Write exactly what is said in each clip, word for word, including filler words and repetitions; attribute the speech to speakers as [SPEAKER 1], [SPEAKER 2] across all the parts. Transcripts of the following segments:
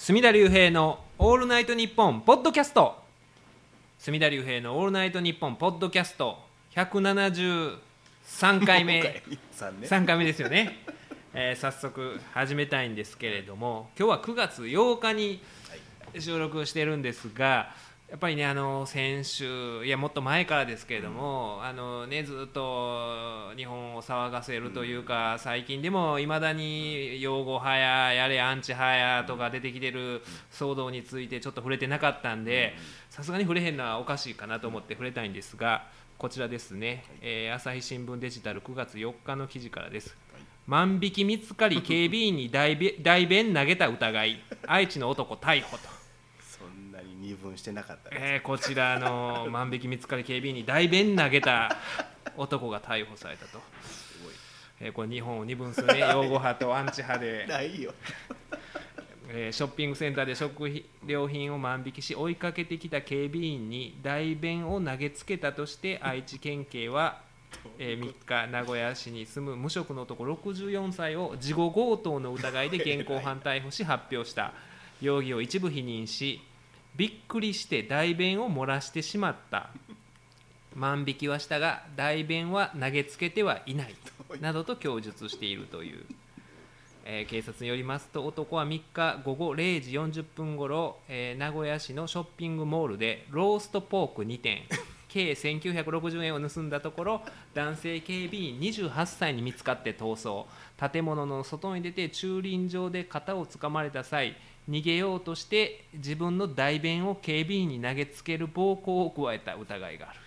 [SPEAKER 1] 隅田隆平のオールナイトニッポンポッドキャスト。隅田隆平のオールナイトニッポンポッドキャストひゃくななじゅうさんかいめさんかいめですよね、えー、早速始めたいんですけれども、今日はくがつようかに収録してるんですが、やっぱりね、あの先週いやもっと前からですけれども、うん、あのね、ずっと日本を騒がせるというか、うん、最近でもいまだに擁護派ややれアンチ派やとか出てきてる騒動についてちょっと触れてなかったんで、さすがに触れへんのはおかしいかなと思って触れたいんですが、こちらですね、えー、朝日新聞デジタルくがつよっかの記事からです。万引き見つかり警備員に代弁投げた疑い愛知の男逮捕と。
[SPEAKER 2] 二分してなかったです、
[SPEAKER 1] えー、こちらの万引き見つかり警備員に代弁投げた男が逮捕されたと。すごい、えー、これ日本を二分するね、擁護派とアンチ派で
[SPEAKER 2] ないよ、
[SPEAKER 1] えー、ショッピングセンターで食料品を万引きし追いかけてきた警備員に代弁を投げつけたとして愛知県警はえー、みっか名古屋市に住む無職の男ろくじゅうよんさいを事後強盗の疑いで現行犯逮捕し発表した。容疑を一部否認し、びっくりして代弁を漏らしてしまった、万引きはしたが代弁は投げつけてはいないなどと供述しているという、えー、警察によりますと、男はみっかごごれいじよんじゅっぷんごろ、えー、名古屋市のショッピングモールでローストポークにてん計せんきゅうひゃくろくじゅうえんを盗んだところ、男性警備員にじゅうはっさいに見つかって逃走。建物の外に出て駐輪場で肩をつかまれた際、逃げようとして自分の代弁を警備員に投げつける暴行を加えた疑いがある。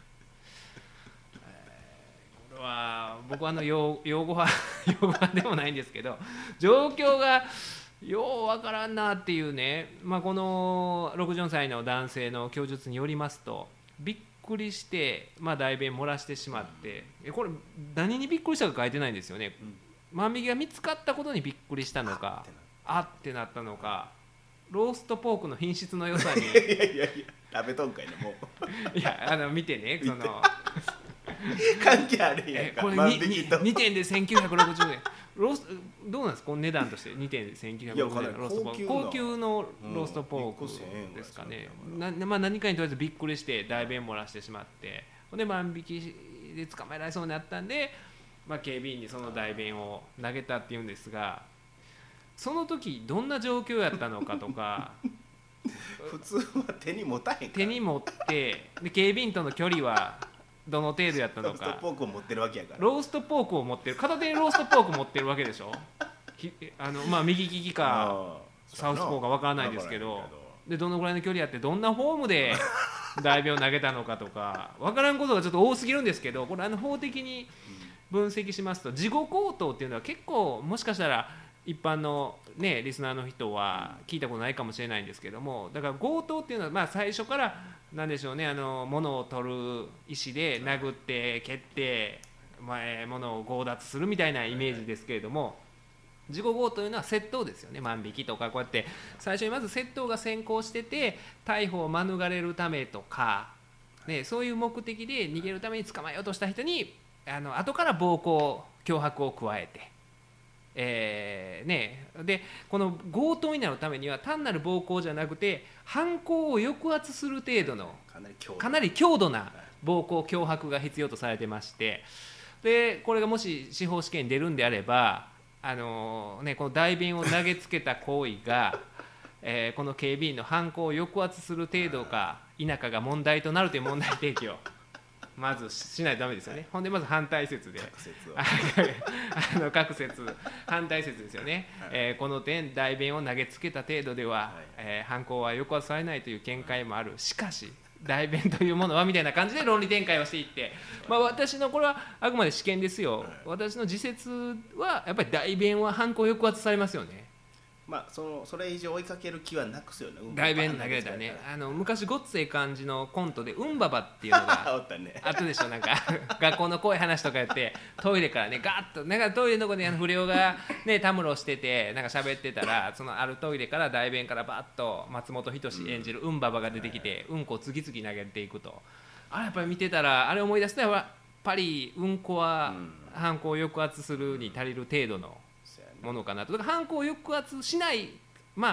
[SPEAKER 1] えー、これは僕はあの擁護派擁護派でもないんですけど、状況がようわからんなっていうね、まあ、このろくじゅうよんさいの男性の供述によりますと、びっくりして、まあ、代弁漏らしてしまって、えこれ何にびっくりしたか書いてないんですよね。万引きが見つかったことにびっくりしたのか、あってなったのか、ローストポークの品質の良さにい
[SPEAKER 2] やいやいや食べとんかいなも
[SPEAKER 1] ういやあの見てね、その
[SPEAKER 2] 関係あるんやんか、
[SPEAKER 1] これ 2, にてんでせんきゅうひゃくろくじゅうえん、ロースどうなんですか、この値段としてにてんでせんきゅうひゃくろくじゅうえんのローストポーク、高級のローストポークですかね、うん、なまあ、何かにとりあえずびっくりして代弁漏らしてしまって、で万引きで捕まえられそうになったんで、まあ、警備員にその代弁を投げたっていうんですが、その時どんな状況やったのかとか
[SPEAKER 2] 普通は手に持たへんから、
[SPEAKER 1] 手に持ってで警備員との距離はどの程度やったのか。
[SPEAKER 2] ローストポークを持ってるわけやから、
[SPEAKER 1] ローストポークを持ってる、片手にローストポーク持ってるわけでしょあの、まあ、右利きかサウスポーかわからないですけど、でどのぐらいの距離やってどんなフォームで代弁を投げたのかとかわからんことがちょっと多すぎるんですけど、これあの法的に分析しますと、事後強盗っていうのは結構もしかしたら一般の、ね、リスナーの人は聞いたことないかもしれないんですけども、だから強盗っていうのは、まあ、最初から何でしょうね、あの物を取る意思で殴って蹴って、まあ、物を強奪するみたいなイメージですけれども、事後強盗というのは窃盗ですよね。万引きとかこうやって最初にまず窃盗が先行してて逮捕を免れるためとか、ね、そういう目的で逃げるために捕まえようとした人にあの後から暴行脅迫を加えて、えーね、でこの強盗になるためには単なる暴行じゃなくて犯行を抑圧する程度の
[SPEAKER 2] かなり強度、
[SPEAKER 1] かなり強度な暴行脅迫が必要とされてまして、でこれがもし司法試験に出るんであれば、あのーね、この代弁を投げつけた行為が、えー、この警備員の犯行を抑圧する程度か否かが問題となるという問題提起をまずしないとダメですよね、はい、ほんでまず反対説で
[SPEAKER 2] 各説を
[SPEAKER 1] あの各説反対説ですよね、はい、えー、この点代弁を投げつけた程度では、はい、えー、犯行は抑圧されないという見解もある。しかし代弁というものはみたいな感じで論理展開をしていって、まあ、私のこれはあくまで試験ですよ、はい、私の自説はやっぱり代弁は犯行抑圧されますよね。
[SPEAKER 2] まあ、そのそれ以上追いかける気はなくすよね。
[SPEAKER 1] 代弁投げたらね、あの昔ごっつええ感じのコントでうんばばっていうのが
[SPEAKER 2] あったね、
[SPEAKER 1] あったでしょ。なんか学校の怖い話とかやってトイレからねガーッとなんかトイレのとこで不良がねたむろしててなんか喋ってたら、そのあるトイレから代弁からバッと松本人志演じるうんばばが出てきて、うんこを次々投げていくと、あれやっぱり見てたらあれ思い出すとやっぱりうんこは犯行を抑圧するに足りる程度のものかなと。だから犯行を抑圧しない、まあ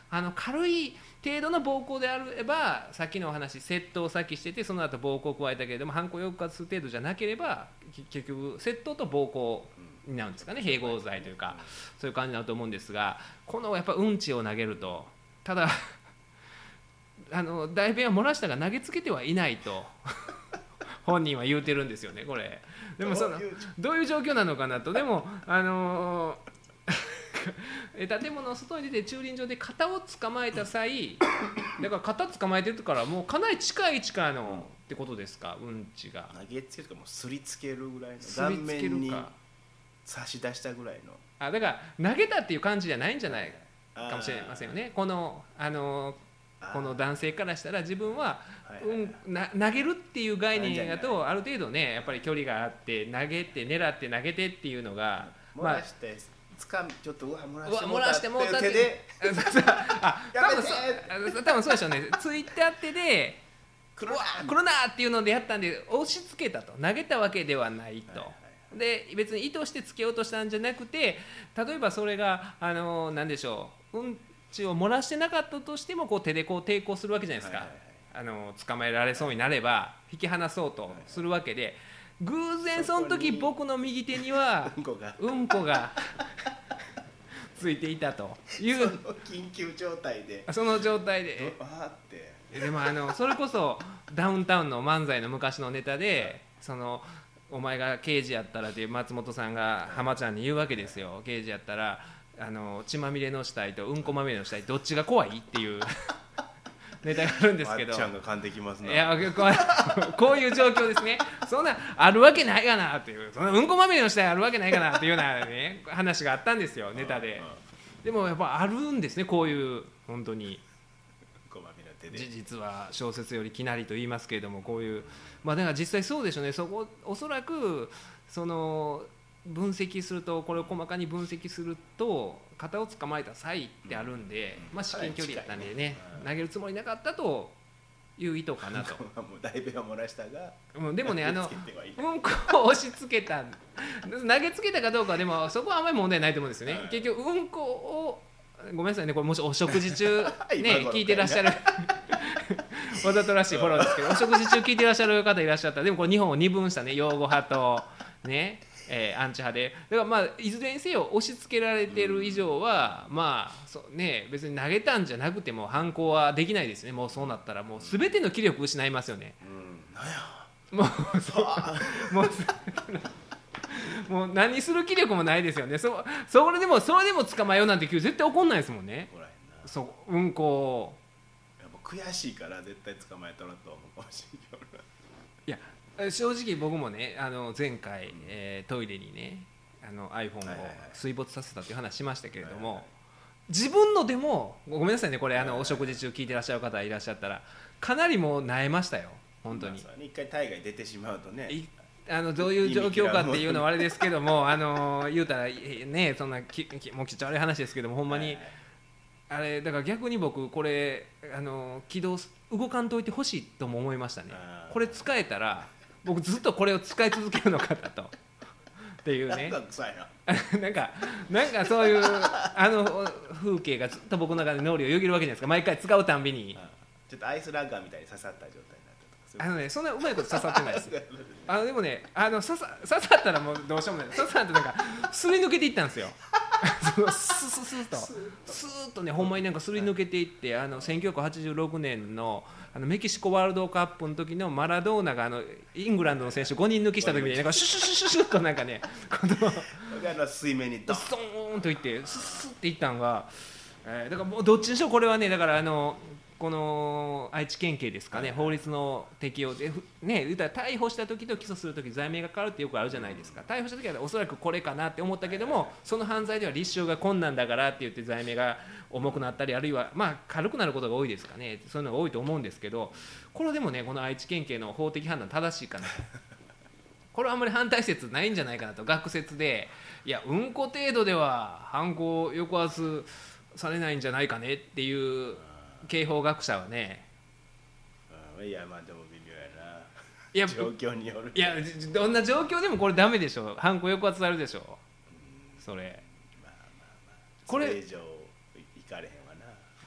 [SPEAKER 1] あの軽い程度の暴行であればさっきのお話窃盗を先しててその後暴行を加えたけれども犯行を抑圧する程度じゃなければ結局窃盗と暴行になるんですかね、併合罪というかそういう感じになると思うんですが、このやっぱうんちを投げるとただあの代弁は漏らしたが投げつけてはいないと本人は言うてるんですよねこれ。でもそのどういう状況なのかなと。でもあのー、建物の外に出て駐輪場で肩を捕まえた際だから肩捕まえてるからもうかなり近い位置からのってことですか、うんちが
[SPEAKER 2] 投げつけるかもうすりつけるぐらいの顔面に差し出したぐらいの
[SPEAKER 1] あだから投げたっていう感じじゃないんじゃないかもしれませんよね。このあのこの男性からしたら自分は、うん、な投げるっていう概念だとある程度ねやっぱり距離があって投げて狙って投げてっていうのが
[SPEAKER 2] 漏らしてつかみちょっとうわ
[SPEAKER 1] 漏らしてもうたって
[SPEAKER 2] 手で
[SPEAKER 1] あ多分そ多分そうでしょうね。ついてあってで来るな来るなっていうのでやったんで押し付けたと投げたわけではないと。はいはい、で別に意図してつけようとしたんじゃなくて例えばそれがあの何でしょううんちを漏らしてなかったとしてもこう手でこう抵抗するわけじゃないですか、はいはいはい、あの捕まえられそうになれば引き離そうとするわけで偶然その時僕の右手には
[SPEAKER 2] うんこが、
[SPEAKER 1] うんこがついていたという
[SPEAKER 2] その緊急状態で
[SPEAKER 1] その状態で
[SPEAKER 2] あって
[SPEAKER 1] でもあのそれこそダウンタウンの漫才の昔のネタでそのお前が刑事やったらっていう松本さんが浜ちゃんに言うわけですよ。刑事やったらあの血まみれの死体とうんこまみれの死体どっちが怖いっていうネタがあるんですけど、
[SPEAKER 2] まっちゃんが噛んできますね。
[SPEAKER 1] いやこう、こういう状況ですね。そんなあるわけないかなっていうそんなうんこまみれの死体あるわけないかなっていうような、ね、話があったんですよネタで。でもやっぱあるんですねこういう本当に事実は小説よりきなりと言いますけれどもこういうまあだから実際そうでしょうね。そこおそらくその分析するとこれを細かに分析すると肩を捕まえた際ってあるんで、まあ至近距離だったんでね投げるつもりなかったという意図かなと。
[SPEAKER 2] もうだいぶは漏らしたが
[SPEAKER 1] うんでもねあのうんこを押し付けた投げつけたかどうかはでもそこはあんまり問題ないと思うんですよね。結局うんこをごめんなさいねこれもしお食事中ね聞いてらっしゃるわざとらしいフォローですけどお食事中聞いてらっしゃる方いらっしゃったらでもこれ日本を二分したね擁護派とねえー、アンチ派でだからまあいずれにせよ押し付けられてる以上はまあそうね別に投げたんじゃなくても犯行はできないですね。もうそうなったらもう全ての気力失いますよね。
[SPEAKER 2] うんなんや
[SPEAKER 1] もうそうもうもう何する気力もないですよね。そそれでもそれでも捕まえようなんて絶対怒んないですもんね。そううんこ
[SPEAKER 2] やっぱ悔しいから絶対捕まえたらと思うかもしれない。
[SPEAKER 1] いや正直僕もねあの前回、うんえー、トイレにねあの iPhone を水没させたという話しましたけれども、はいはいはい、自分のでもごめんなさいねこれあのお食事中聞いてらっしゃる方いらっしゃったらかなりもう萎えましたよ本当に。
[SPEAKER 2] まあ、一回大概出てしまうとね
[SPEAKER 1] あのどういう状況かっていうのはあれですけどもあの言うたらねそんなききもうきちゃ悪い話ですけどもほんまに、はいはい、あれだから逆に僕これあの起動動かんといてほしいとも思いましたね。これ使えたら僕ずっとこれを使い続けるのかだとっていうね
[SPEAKER 2] なんか臭い
[SPEAKER 1] ななんかなんかそういうあの風景がずっと僕の中で脳裏をよぎるわけじゃないですか毎回使うたんびに。
[SPEAKER 2] ちょっとアイスラッガーみたいに刺さった状態になったとか
[SPEAKER 1] あのねそんなうまいこと刺さってないですあのでもねあの刺さ刺さったらもうどうしようもない刺さってなんかすり抜けていったんですよそのスススーッとスーッとねほんまになんかすり抜けていってあのせんきゅうひゃくはちじゅうろくねんのあのメキシコワールドカップの時のマラドーナがあのイングランドの選手ごにん抜きした時になんかシュシュシュシュシュッとなんかねこ
[SPEAKER 2] の水面にド
[SPEAKER 1] ストーンといってススッっていったんが、えー、だからもうどっちにしろこれはねだからあのこの愛知県警ですかね、はいはい、法律の適用で、ね、言うたら逮捕した時と起訴する時罪名が変わるってよくあるじゃないですか。逮捕した時はおそらくこれかなって思ったけどもその犯罪では立証が困難だからって言って罪名が重くなったりあるいはまあ軽くなることが多いですかねそういうのが多いと思うんですけどこれでもねこの愛知県警の法的判断正しいかなこれはあんまり反対説ないんじゃないかなと学説でいやうんこ程度では犯行を抑圧されないんじゃないかねっていう刑法学者はね
[SPEAKER 2] いやまあでも微妙やないや状況による
[SPEAKER 1] いやどんな状況でもこれダメでしょ犯行抑圧されるでしょそれ
[SPEAKER 2] まあまあまあこれ以上いかれへんわな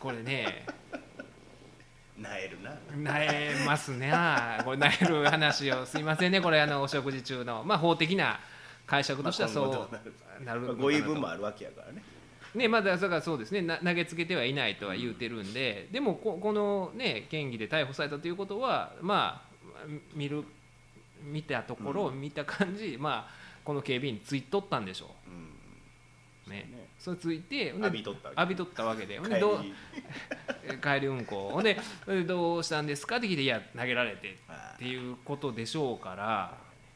[SPEAKER 1] これね
[SPEAKER 2] なえるな
[SPEAKER 1] なえますねこれなえる話をすいませんねこれあのお食事中のまあ法的な解釈としてはそうなるのかなと、
[SPEAKER 2] ご言い分もあるわけやからね
[SPEAKER 1] ねまだだからそうですねな投げつけてはいないとは言うてるんで、うん、でも こ, このね嫌疑で逮捕されたということはまあ見る見たところ、うん、見た感じまあこの警備員ついとったんでしょう、うんね、ねそれついて
[SPEAKER 2] 浴びとったわけ、
[SPEAKER 1] 浴びとったわけで帰りどう帰り運行ほんでどうしたんですかって聞いていや投げられてっていうことでしょうから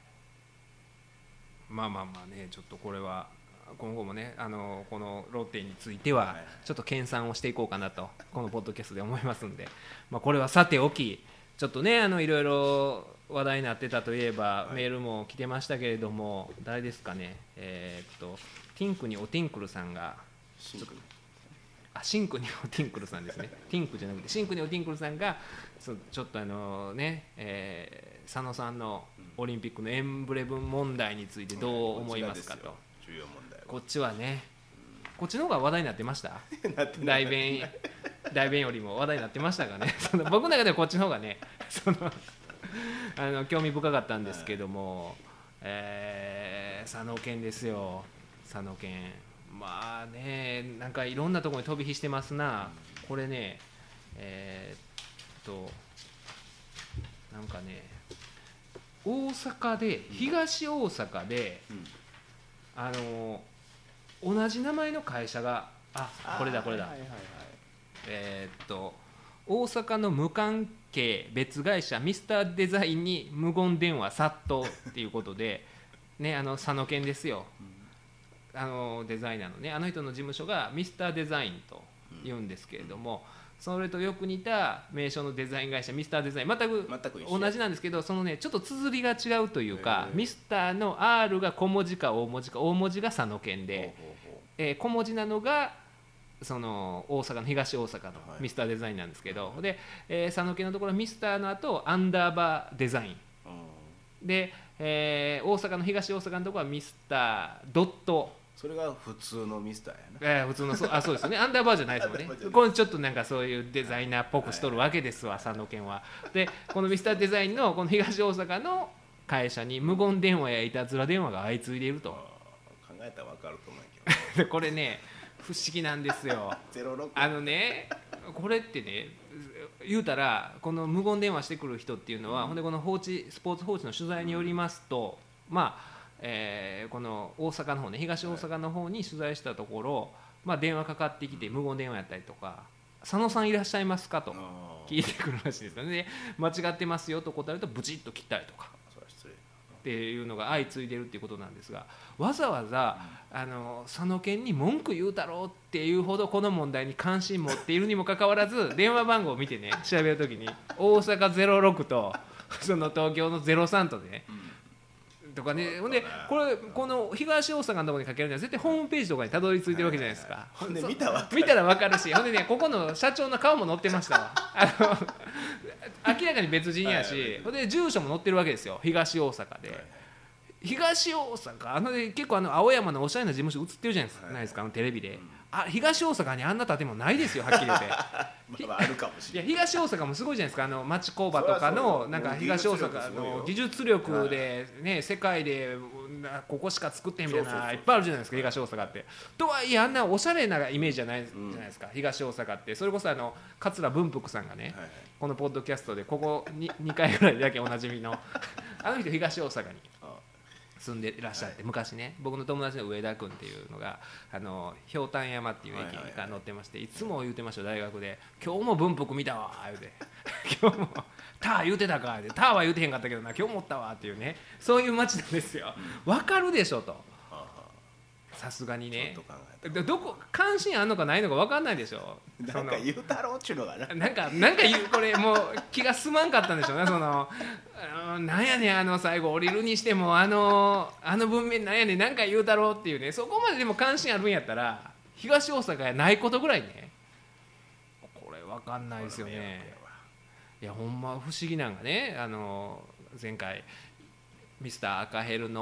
[SPEAKER 1] まあまあまあねちょっとこれは今後もねあのこのロッテについてはちょっと研鑽をしていこうかなとこのポッドキャストで思いますんで、まあ、これはさておきちょっとねあのいろいろ話題になってたといえばメールも来てましたけれども誰ですかねえー、っとティンクにおティンクルさんが
[SPEAKER 2] シンク
[SPEAKER 1] あシンクにおティンクルさんですねティンクじゃなくてシンクにおティンクルさんがちょっとあのね、えー、佐野さんのオリンピックのエンブレム問題についてどう思いますかと、
[SPEAKER 2] 重要問題
[SPEAKER 1] こっちはね、うん、こっちの方が話題になってました代弁代弁よりも話題になってましたかねその僕の中ではこっちの方がねそのあの興味深かったんですけども、えー、佐野県ですよ佐野県まあねなんかいろんなところに飛び火してますなこれねえー、っとなんかね大阪で東大阪で、うん、あの同じ名前の会社があこれだこれだ、はいはいはいはい、えー、っと大阪の無関係別会社ミスターデザインに無言電話殺到っていうことでねあの佐野県ですよ、うん、あのデザイナーのねあの人の事務所がミスターデザインと言うんですけれども、うん、それとよく似た名称のデザイン会社ミスターデザイン全く同じなんですけどそのねちょっと綴りが違うというかミスターの R が小文字か大文字か大文字が佐野県で、えー、小文字なのがその大阪の東大阪のミスターデザインなんですけど、はいでえー、佐野県のところはミスターの後アンダーバーデザインで、えー、大阪の東大阪のところはミスタードット
[SPEAKER 2] それが普通のミスターやな、
[SPEAKER 1] えー、普通のそあそうですよねアンダーバーじゃないですもんねこれちょっとなんかそういうデザイナーっぽくしとるわけですわ、はい、佐野県はでこのミスターデザインのこの東大阪の会社に無言電話やいたずら電話が相次いでいると
[SPEAKER 2] 考えたら分かると思うけど
[SPEAKER 1] これね不思議なんですよ
[SPEAKER 2] ゼロろく
[SPEAKER 1] あのねこれってね言うたらこの無言電話してくる人っていうのは、うん、ほんでこの放置スポーツ報知の取材によりますと、うん、まあえー、この大阪の方ね東大阪の方に取材したところ、はいまあ、電話かかってきて無言電話やったりとか佐野さんいらっしゃいますかと聞いてくるらしいですよね間違ってますよと答えるとブチッと切ったりとかっていうのが相次いでるっていうことなんですがわざわざあの佐野県に文句言うたろうっていうほどこの問題に関心持っているにもかかわらず電話番号を見てね調べるときに大阪ゼロろくとその東京のゼロさんとでねとかね、ほんでこれこの東大阪のところにかけるには絶対ホームページとかにたどり着いてるわけじゃないですか。
[SPEAKER 2] ほんで見たわ
[SPEAKER 1] 見たら分かるし、ほんでねここの社長の顔も載ってましたわ。あの明らかに別人やし、ほんで住所も載ってるわけですよ。東大阪で。東大阪あのね結構あの青山のおしゃれな事務所映ってるじゃないですか、ないですかあのテレビで。あ東大阪にあんな建物ないですよはっきり言って。
[SPEAKER 2] まああるかもしれない。
[SPEAKER 1] いや東大阪もすごいじゃないですかあの町工場とかのなんか東大阪の技術力でね世界でここしか作ってへんみたいないっぱいあるじゃないですか東大阪って。とはいえあんなおしゃれなイメージじゃないじゃないですか東大阪って。それこそあの桂文福さんがねこのポッドキャストでここににかいぐらいだけおなじみのあの人東大阪に住んでいらっしゃって、はい、昔ね僕の友達の上田君っていうのがあのひょうたん山っていう駅が乗ってまして、はいはいはい、いつも言うてました大学で今日も文福見たわ言うて今日もター言うてたかターは言うてへんかったけどな今日もおったわっていうねそういう街なんですよ、うん、分かるでしょとさすがにねどこ関心あんのかないのか分かんないでしょ
[SPEAKER 2] なんか言うたろうっちゅうのがな
[SPEAKER 1] なんかなんか言うこれもう気が済まんかったんでしょうねそのなんやねんあの最後降りるにしてもあのあの文面なんやねんなんか言うたろうっていうねそこまででも関心あるんやったら東大阪やないことぐらいねこれ分かんないですよね。いやほんま不思議なんがねあの前回ミスター赤ヘルの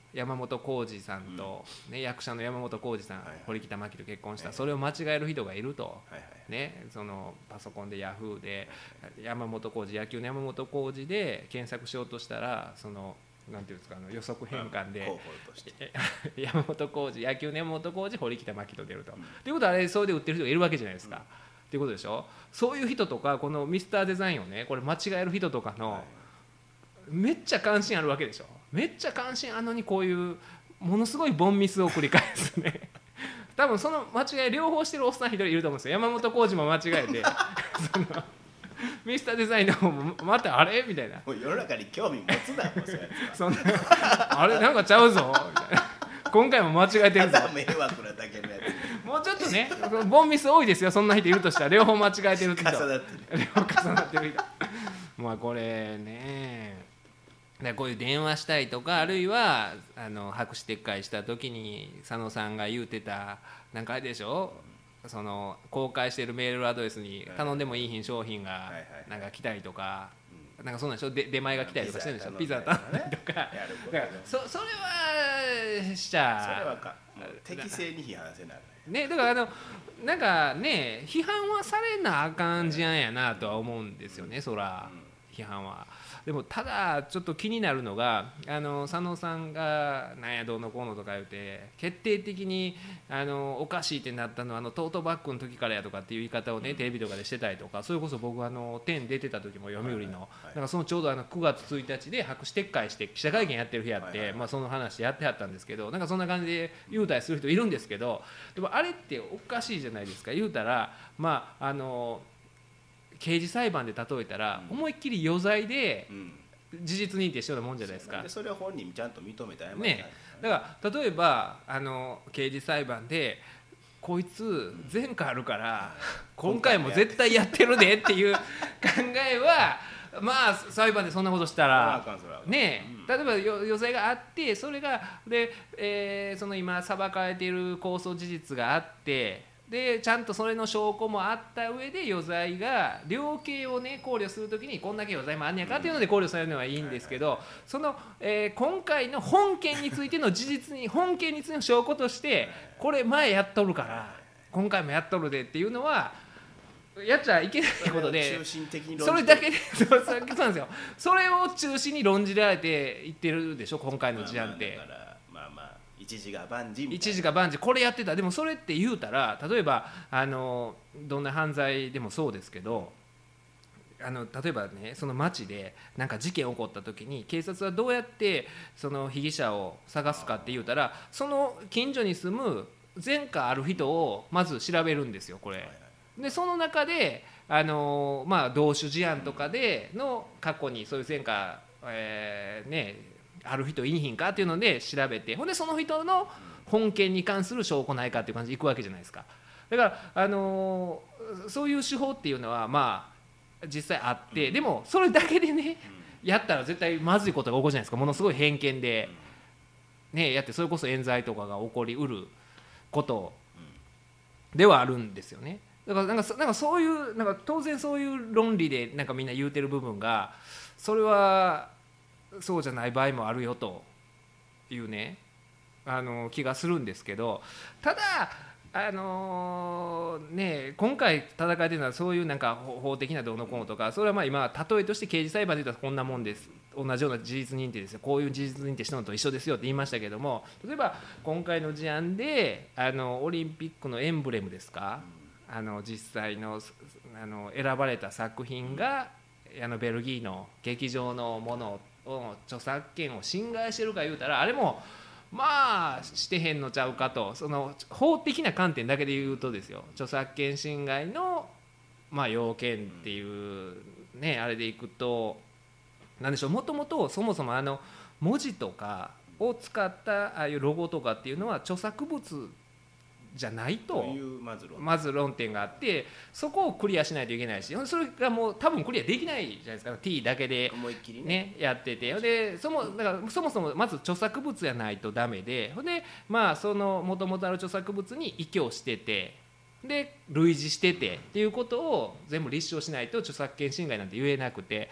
[SPEAKER 1] 山本浩二さんと、うんね、役者の山本浩二さん、はいはい、堀北真希と結婚した、はいはい、それを間違える人がいると、はいはいね、そのパソコンでヤフーで山本浩二、野球の山本浩二で検索しようとしたらそのなんていうんですか、あの予測変換で、うん、山本浩二、野球の山本浩二、堀北真希と出ると、うん、っていうことはあれそれで売ってる人がいるわけじゃないですか、うん、っていうことでしょ。そういう人とかこのミスターデザインをねこれ間違える人とかの、はい、めっちゃ関心あるわけでしょ。めっちゃ関心あるのにこういうものすごいボンミスを繰り返すね多分その間違い両方してるおっさん一人いると思うんですよ。山本浩二も間違えてそのミスターデザインの方もまたあれみたいな、
[SPEAKER 2] もう世の中に興味持つなもうそうやつ
[SPEAKER 1] そんなあれなんかちゃうぞみたいな今回も間違えてるぞ
[SPEAKER 2] ただ迷惑なだけのやつ
[SPEAKER 1] もうちょっとねボンミス多いですよ。そんな人いるとしたら両方間違えてる人
[SPEAKER 2] 重なってる
[SPEAKER 1] 両方重なってる人まあこれねだこういう電話したいとかあるいはあの白紙撤回した時に佐野さんが言うてたなんかあれでしょ、その公開しているメールアドレスに頼んでもいい品商品がなんか来たりとか、なんかそんなんでしょ、で出前が来たりとかしてるんでしょ、ピザ頼んだりとか、だからそそれはしちゃ
[SPEAKER 2] それはか適正に批判せな
[SPEAKER 1] ね。だからあのなんかね批判はされなあかん事案やなとは思うんですよね、そら批判は。でもただちょっと気になるのがあの佐野さんがなんやどうのこうのとか言うて決定的にあのおかしいってなったのはあのトートバッグの時からやとかっていう言い方をねテレビとかでしてたりとか、それこそ僕あの天出てた時も読売のだからそのちょうどあのくがつついたちで白紙撤回して記者会見やってる日やってまあその話やってはったんですけど、なんかそんな感じで言うたりする人いるんですけど、でもあれっておかしいじゃないですか。言うたらまああの刑事裁判で例えたら思いっきり余罪で事実認定したようなもんじゃないですか。
[SPEAKER 2] でそれを本人ちゃんと認めたや
[SPEAKER 1] ね。だから例えばあの刑事裁判でこいつ前科あるから今回も絶対やってるでっていう考えはまあ裁判でそんなことしたらね、例えば余罪があってそれがで、えー、その今裁かれている控訴事実があってでちゃんとそれの証拠もあった上で余罪が量刑をね考慮するときにこんだけ余罪もあんねやかっていうので考慮されるのはいいんですけど、その、えー、今回の本件についての事実に本件についての証拠としてこれ前やっとるから今回もやっとるでっていうのはやっちゃいけないことで、それだけでそうそうなんですよ。それを中心に論じられていってるでしょ今回の事案って。
[SPEAKER 2] 一時が万事みたいな
[SPEAKER 1] 一時が万事これやってた。でもそれって言うたら例えばあのどんな犯罪でもそうですけど、あの例えばねその街でなんか事件起こった時に警察はどうやってその被疑者を探すかって言うたらその近所に住む前科ある人をまず調べるんですよこれで。その中であの、まあ、同種事案とかでの過去にそういう前科、えー、ねある人いいひんかっていうので調べて、ほんでその人の本件に関する証拠ないかっていう感じでいくわけじゃないですか。だから、あのー、そういう手法っていうのはまあ実際あって、でもそれだけでねやったら絶対まずいことが起こるじゃないですか。ものすごい偏見で、ね、やってそれこそ冤罪とかが起こりうることではあるんですよね。だからなんかなんかそういうなんか当然そういう論理でなんかみんな言うてる部分がそれはそうじゃない場合もあるよというねあの気がするんですけど、ただあのー、ね今回戦いてるのはそういうなんか法的などうのこうのとか、それはまあ今例えとして刑事裁判で言ったらこんなもんです、同じような事実認定ですよ、こういう事実認定したのと一緒ですよって言いましたけども、例えば今回の事案であのオリンピックのエンブレムですか、あの実際の、あの選ばれた作品があのベルギーの劇場のものを著作権を侵害してるか言うたらあれもまあしてへんのちゃうかと、その法的な観点だけで言うとですよ、著作権侵害のまあ要件っていうねあれでいくとなんでしょう、もともとそもそもあの文字とかを使ったああいうロゴとかっていうのは著作物じゃないとまず論点があって、そこをクリアしないといけないし、それがもう多分クリアできないじゃないですか。 T だけでねやってて、でそもだからそもそもまず著作物じゃないとダメで、でまあその元々ある著作物に依拠しててで類似しててっていうことを全部立証しないと著作権侵害なんて言えなくて、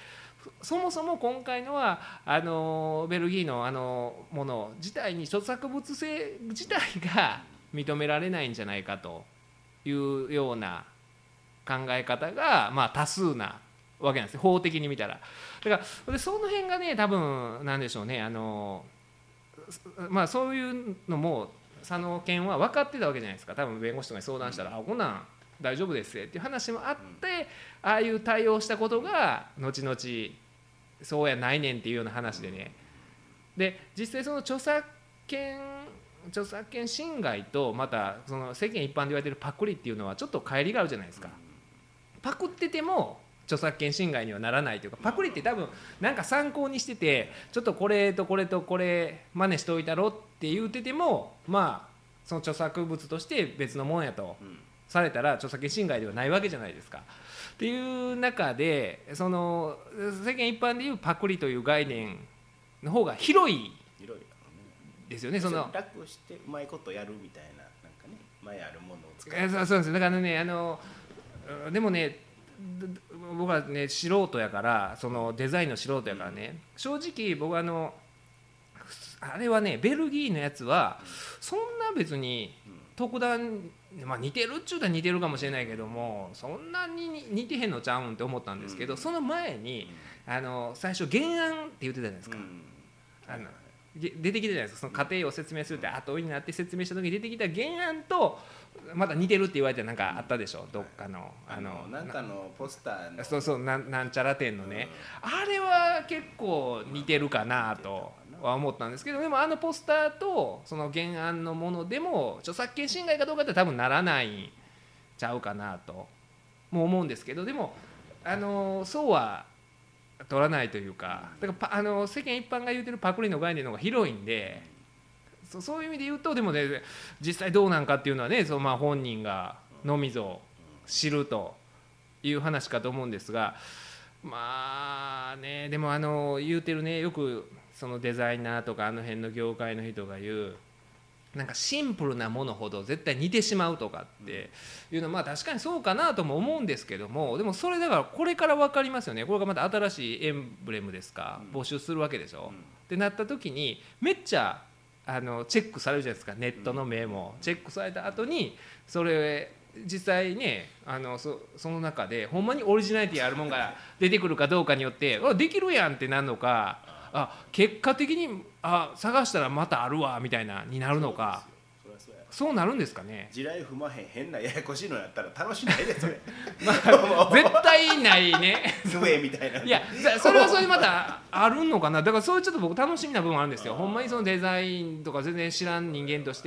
[SPEAKER 1] そもそも今回のはあのベルギーのあのもの自体に著作物性自体が認められないんじゃないかというような考え方が、まあ、多数なわけなんですよ、法的に見たら。だからでその辺がね多分なんでしょうね、あの、まあ、そういうのも佐野県は分かってたわけじゃないですか。多分弁護士とかに相談したら「あこんなん大丈夫です」っていう話もあって、ああいう対応したことが後々そうやないねんっていうような話でね。で実際その著作権著作権侵害とまたその世間一般で言われてるパクリっていうのはちょっと乖離があるじゃないですか。パクってても著作権侵害にはならないというか、パクリって多分なんか参考にしててちょっとこれとこれとこれ真似しといたろって言うてても、まあその著作物として別のものやとされたら著作権侵害ではないわけじゃないですか。っていう中でその世間一般でいうパクリという概念の方が広いですよね。その
[SPEAKER 2] 楽してうまいことやるみたいな、なんかね、前あるものを使
[SPEAKER 1] う。そうそうです。だからね、あのでもね、僕はね素人やから、そのデザインの素人やからね、うん、正直僕はあのあれはねベルギーのやつはそんな別に特段、まあ、似てるっちゅうたら似てるかもしれないけども、そんなに似てへんのちゃうんって思ったんですけど、うん、その前にあの最初原案って言ってたじゃないですか、うん、あの出てきたじゃないですか。その過程を説明するって後になって説明した時に出てきた原案とまた似てるって言われてなんかあったでしょ、どっかの
[SPEAKER 2] あのなんかのポスターの
[SPEAKER 1] そうそうな ん, なんちゃら店のね、うん、あれは結構似てるかなとは思ったんですけど、でもあのポスターとその原案のものでも著作権侵害かどうかって多分ならないんちゃうかなとも思うんですけど、でもあのそうは取らないというか、だからあの世間一般が言うてるパクリの概念の方が広いんで、そ う, そういう意味で言うと、でもね実際どうなんかっていうのはね、そのまあ本人がのみぞ知るという話かと思うんですが、まあね、でもあの言うてるね、よくそのデザイナーとかあの辺の業界の人が言う、なんかシンプルなものほど絶対似てしまうとかっていうのは、まあ確かにそうかなとも思うんですけども、でもそれだからこれから分かりますよね。これがまた新しいエンブレムですか、募集するわけでしょ、うん、ってなった時にめっちゃあのチェックされるじゃないですか。ネットの目もチェックされた後にそれ実際ね、あの そ, その中でほんまにオリジナリティあるものが出てくるかどうかによってあできるやんってなるのか、あ結果的にあ探したらまたあるわみたいなになるのか、 そ, うそうなるんですかね。
[SPEAKER 2] 地雷踏まへん変なややこしいのやったら楽しないでそれ
[SPEAKER 1] まあ絶対ないね
[SPEAKER 2] 上みたいな。
[SPEAKER 1] いやそれはそれでまたあるのかな。だからそういうちょっと僕楽しみな部分あるんですよ。ほんまにそのデザインとか全然知らん人間として、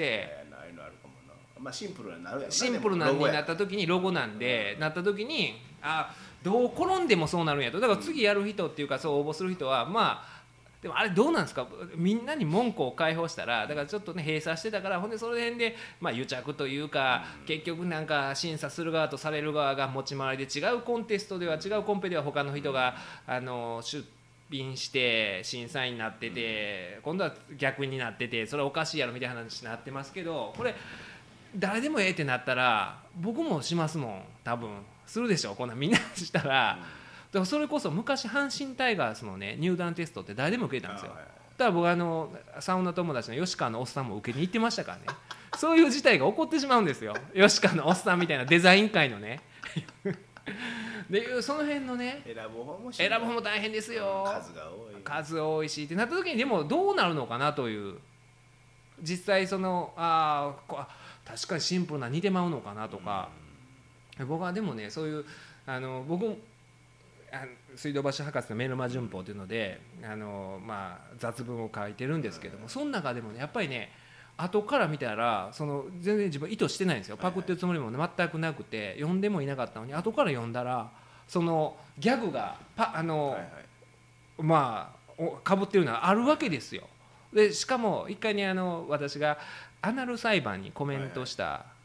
[SPEAKER 2] まあ、シンプルになるやろな。
[SPEAKER 1] シンプルなになった時にロゴなんで、なった時にあどう転んでもそうなるんやと。だから次やる人っていうかそう応募する人はまあでもあれどうなんですか、みんなに門戸を開放したら、だからちょっとね閉鎖してたから、ほんでその辺でまあ癒着というか、結局なんか審査する側とされる側が持ち回りで違うコンテストでは違うコンペでは他の人があの出品して審査員になってて、今度は逆になってて、それはおかしいやろみたいな話になってますけど、これ誰でもええってなったら僕もしますもん。多分するでしょ、こんなみんなしたら。だからそれこそ昔阪神タイガースのね入団テストって誰でも受けたんですよ。だから僕あのサウナ友達の吉川のおっさんも受けに行ってましたからねそういう事態が起こってしまうんですよ。吉川のおっさんみたいなデザイン界のねでその辺のね
[SPEAKER 2] 選ぶ方も
[SPEAKER 1] 選ぶ方も大変ですよ。
[SPEAKER 2] 数が多い
[SPEAKER 1] 数多いしってなった時に、でもどうなるのかなという、実際そのああ確かにシンプルな似てまうのかなとか、うん、僕はでもねそういうあの僕あ水道橋博士のメルマ旬報というのであの、まあ、雑文を書いてるんですけども、その中でもねやっぱりね後から見たらその全然自分意図してないんですよ。パクってるつもりも、ね、全くなくて読んでもいなかったのに、後から読んだらそのギャグがパあの、はいはい、まあかぶってるのはあるわけですよ。でしかも一回にあの私がアナル裁判にコメントした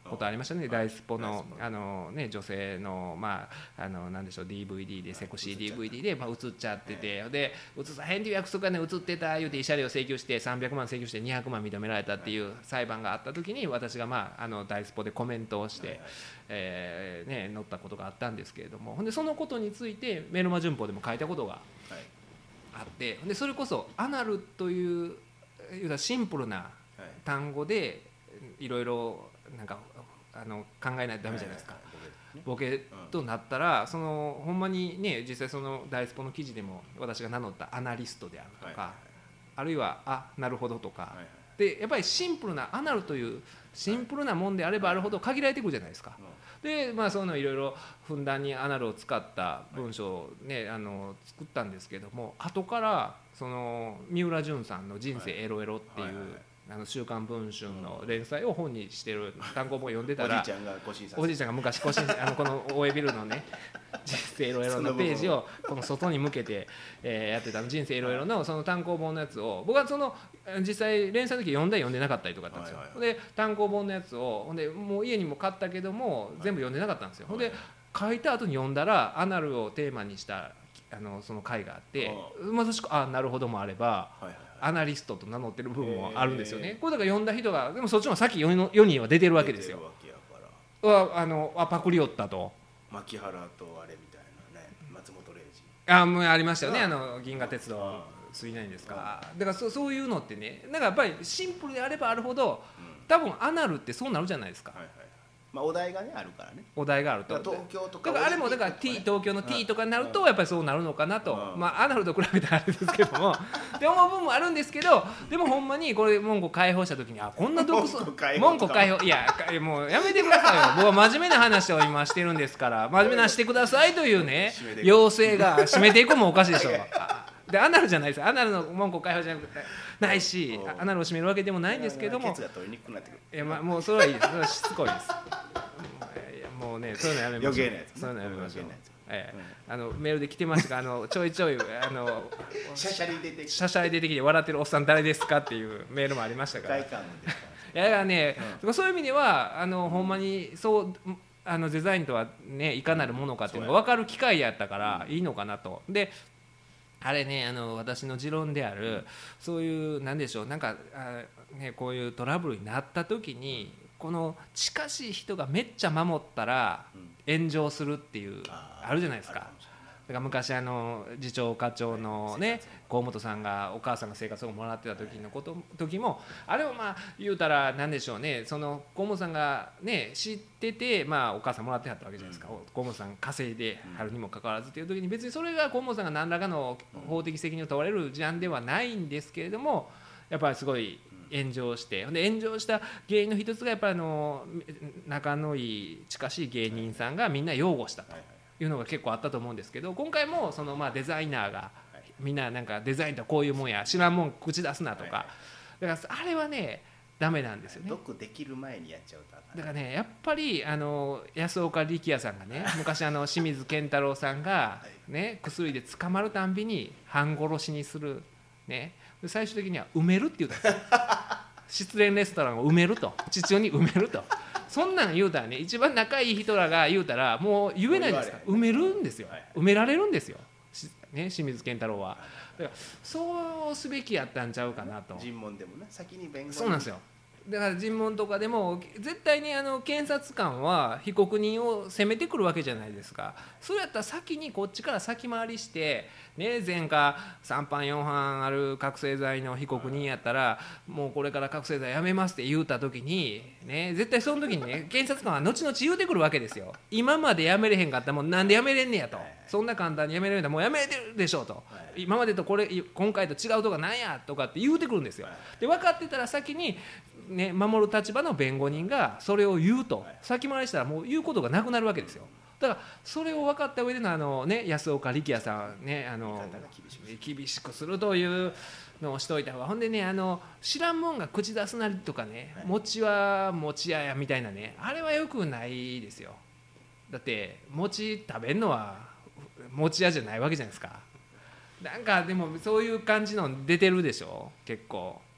[SPEAKER 1] ことありましたね、ダイスポの、あの、ね、女性の、まあ、あのなんでしょう ディーブイディー でセクシー ディーブイディー で、まあ、映っちゃってて、で映さへんっていう約束がね映ってた言うて慰謝料請求してさんびゃくまん請求してにひゃくまん認められたっていう裁判があった時に、私が、まあ、あのダイスポでコメントをして、えーね、載ったことがあったんですけれども、ほんでそのことについてメルマ旬報でも書いたことがあって、でそれこそアナルといういうたシンプルな単語でいろいろなんかあの考えないとダメじゃないですか、ボケとなったら、そのほんまにね、実際そのダイスポの記事でも私が名乗ったアナリストであるとか、あるいはあなるほどとかで、やっぱりシンプルなアナルというシンプルなもんであればあるほど限られてくるじゃないですか。でまあそういうのいろいろふんだんにアナルを使った文章をね、あの作ったんですけども、後からその三浦淳さんの人生エロエロっていうあの週刊文春の連載を本にしてる単行本を読んでたら、
[SPEAKER 2] おじいちゃんがご診察、
[SPEAKER 1] おじいちゃんが昔ご診あのこの大江ビルのね人生エロエロのページをこの外に向けてえやってたの、人生エロエロのその単行本のやつを僕はその実際連載の時読んだり読んでなかったりとかあったんですよ。で単行本のやつをほんでもう家にも買ったけども全部読んでなかったんですよ。ほんで書いた後に読んだらアナルをテーマにしたあのその回があって、まさしくあなるほどもあれば、アナリストと名乗ってる部分もあるんですよね。これだから読んだ人がでもそっちもさっき世には出てるわけですよ。はあのあパクリ寄ったと。
[SPEAKER 2] 牧原とあれみたいなね、松本零士
[SPEAKER 1] あもうありましたよね、あの銀河鉄道水ないんですか。だから そ, そういうのってね、だからやっぱりシンプルであればあるほど、多分アナルってそうなるじゃないですか。はいはい、
[SPEAKER 2] まあ、お題がねあるからね、
[SPEAKER 1] お題があると、
[SPEAKER 2] 東京とか
[SPEAKER 1] だからあれもだから T 東京の T とかになるとやっぱりそうなるのかなと、まあアナルと比べたらあれですけどもって思う部分もあるんですけど、でもほんまにこれ文庫解放した時にあこんな毒素文庫解放いやもうやめてくださいよ、僕は真面目な話を今してるんですから、真面目なしてくださいというね要請が締めていくもおかしいでしょでアナルじゃないです、アナルの文庫解放じゃなくてないし、アナルを締めるわけでもないんですけども、
[SPEAKER 2] ケツが取りにくくなってくる。
[SPEAKER 1] いや、まあ、もうそれはいいです、それはしつこいですもうね、そういうのやめましょう。
[SPEAKER 2] 余計なやつ、
[SPEAKER 1] そういうのやめましょう。ええ、
[SPEAKER 2] うん、
[SPEAKER 1] あのメールで来てましたが、あのちょいちょいあの
[SPEAKER 2] シャシャリ出てきて、
[SPEAKER 1] シャシャリ出てきて笑ってるおっさん誰ですかっていうメールもありましたから。いやだからね、うん、そういう意味ではあのほんまにそうあのデザインとはねいかなるものかっていうのが分かる機会やったからいいのかなと。で。あれね、あの私の持論である、そういうなんでしょう、なんかあ、ね、こういうトラブルになった時にこの近しい人がめっちゃ守ったら炎上するっていう、あるじゃないですか。だから昔あの次長課長のね河本さんがお母さんが生活保護もらってた時のこと時もあれをまあ言うたら何でしょうね、その河本さんがね知っててまあお母さんもらってはったわけじゃないですか。河本さん稼いではるにもかかわらずっていう時に別にそれが河本さんが何らかの法的責任を問われる事案ではないんですけれども、やっぱりすごい炎上して、で炎上した原因の一つがやっぱりあの仲のいい近しい芸人さんがみんな擁護したというのが結構あったと思うんですけど、今回もそのまあデザイナーがみんななんかデザインとはこういうもんや知らんもん口出すなとか、だからあれはねダメなんですよね。
[SPEAKER 2] 毒できる前にやっちゃうと。
[SPEAKER 1] だからねやっぱりあの安岡力也さんがね昔あの清水健太郎さんがね薬で捕まるたんびに半殺しにするね、最終的には埋めるって言ったんですよ失恋レストランを埋めると、地中に埋めるとそんなん言うたらね、一番仲いい人らが言うたらもう言えないですか、埋めるんですよ、埋められるんですよ、ね、清水健太郎は。だからそうすべきやったんちゃうかなと。
[SPEAKER 2] 尋問でもね、先に弁護人。
[SPEAKER 1] そうなんですよ。だから尋問とかでも絶対にあの検察官は被告人を責めてくるわけじゃないですか。それやったら先にこっちから先回りして、ね、前科さん犯よん犯ある覚醒剤の被告人やったらもうこれから覚醒剤やめますって言うた時に、ね、絶対その時にね検察官は後々言うてくるわけですよ。今までやめれへんかったらもうなんでやめれんねやと、そんな簡単にやめれんだもうやめれてるでしょうと、今までとこれ今回と違うとかなんやとかって言うてくるんですよ。で分かってたら先にね、守る立場の弁護人がそれを言うと、先回りしたらもう言うことがなくなるわけですよ。だからそれを分かった上でのあの、ね、安岡力也さん、ね、あの厳しくするというのをしといた方が、ほんでねあの知らんもんが口出すなりとかね、餅は餅屋やみたいなね、あれはよくないですよ。だって餅食べるのは餅屋じゃないわけじゃないですか。なんかでもそういう感じの出てるでしょ結構。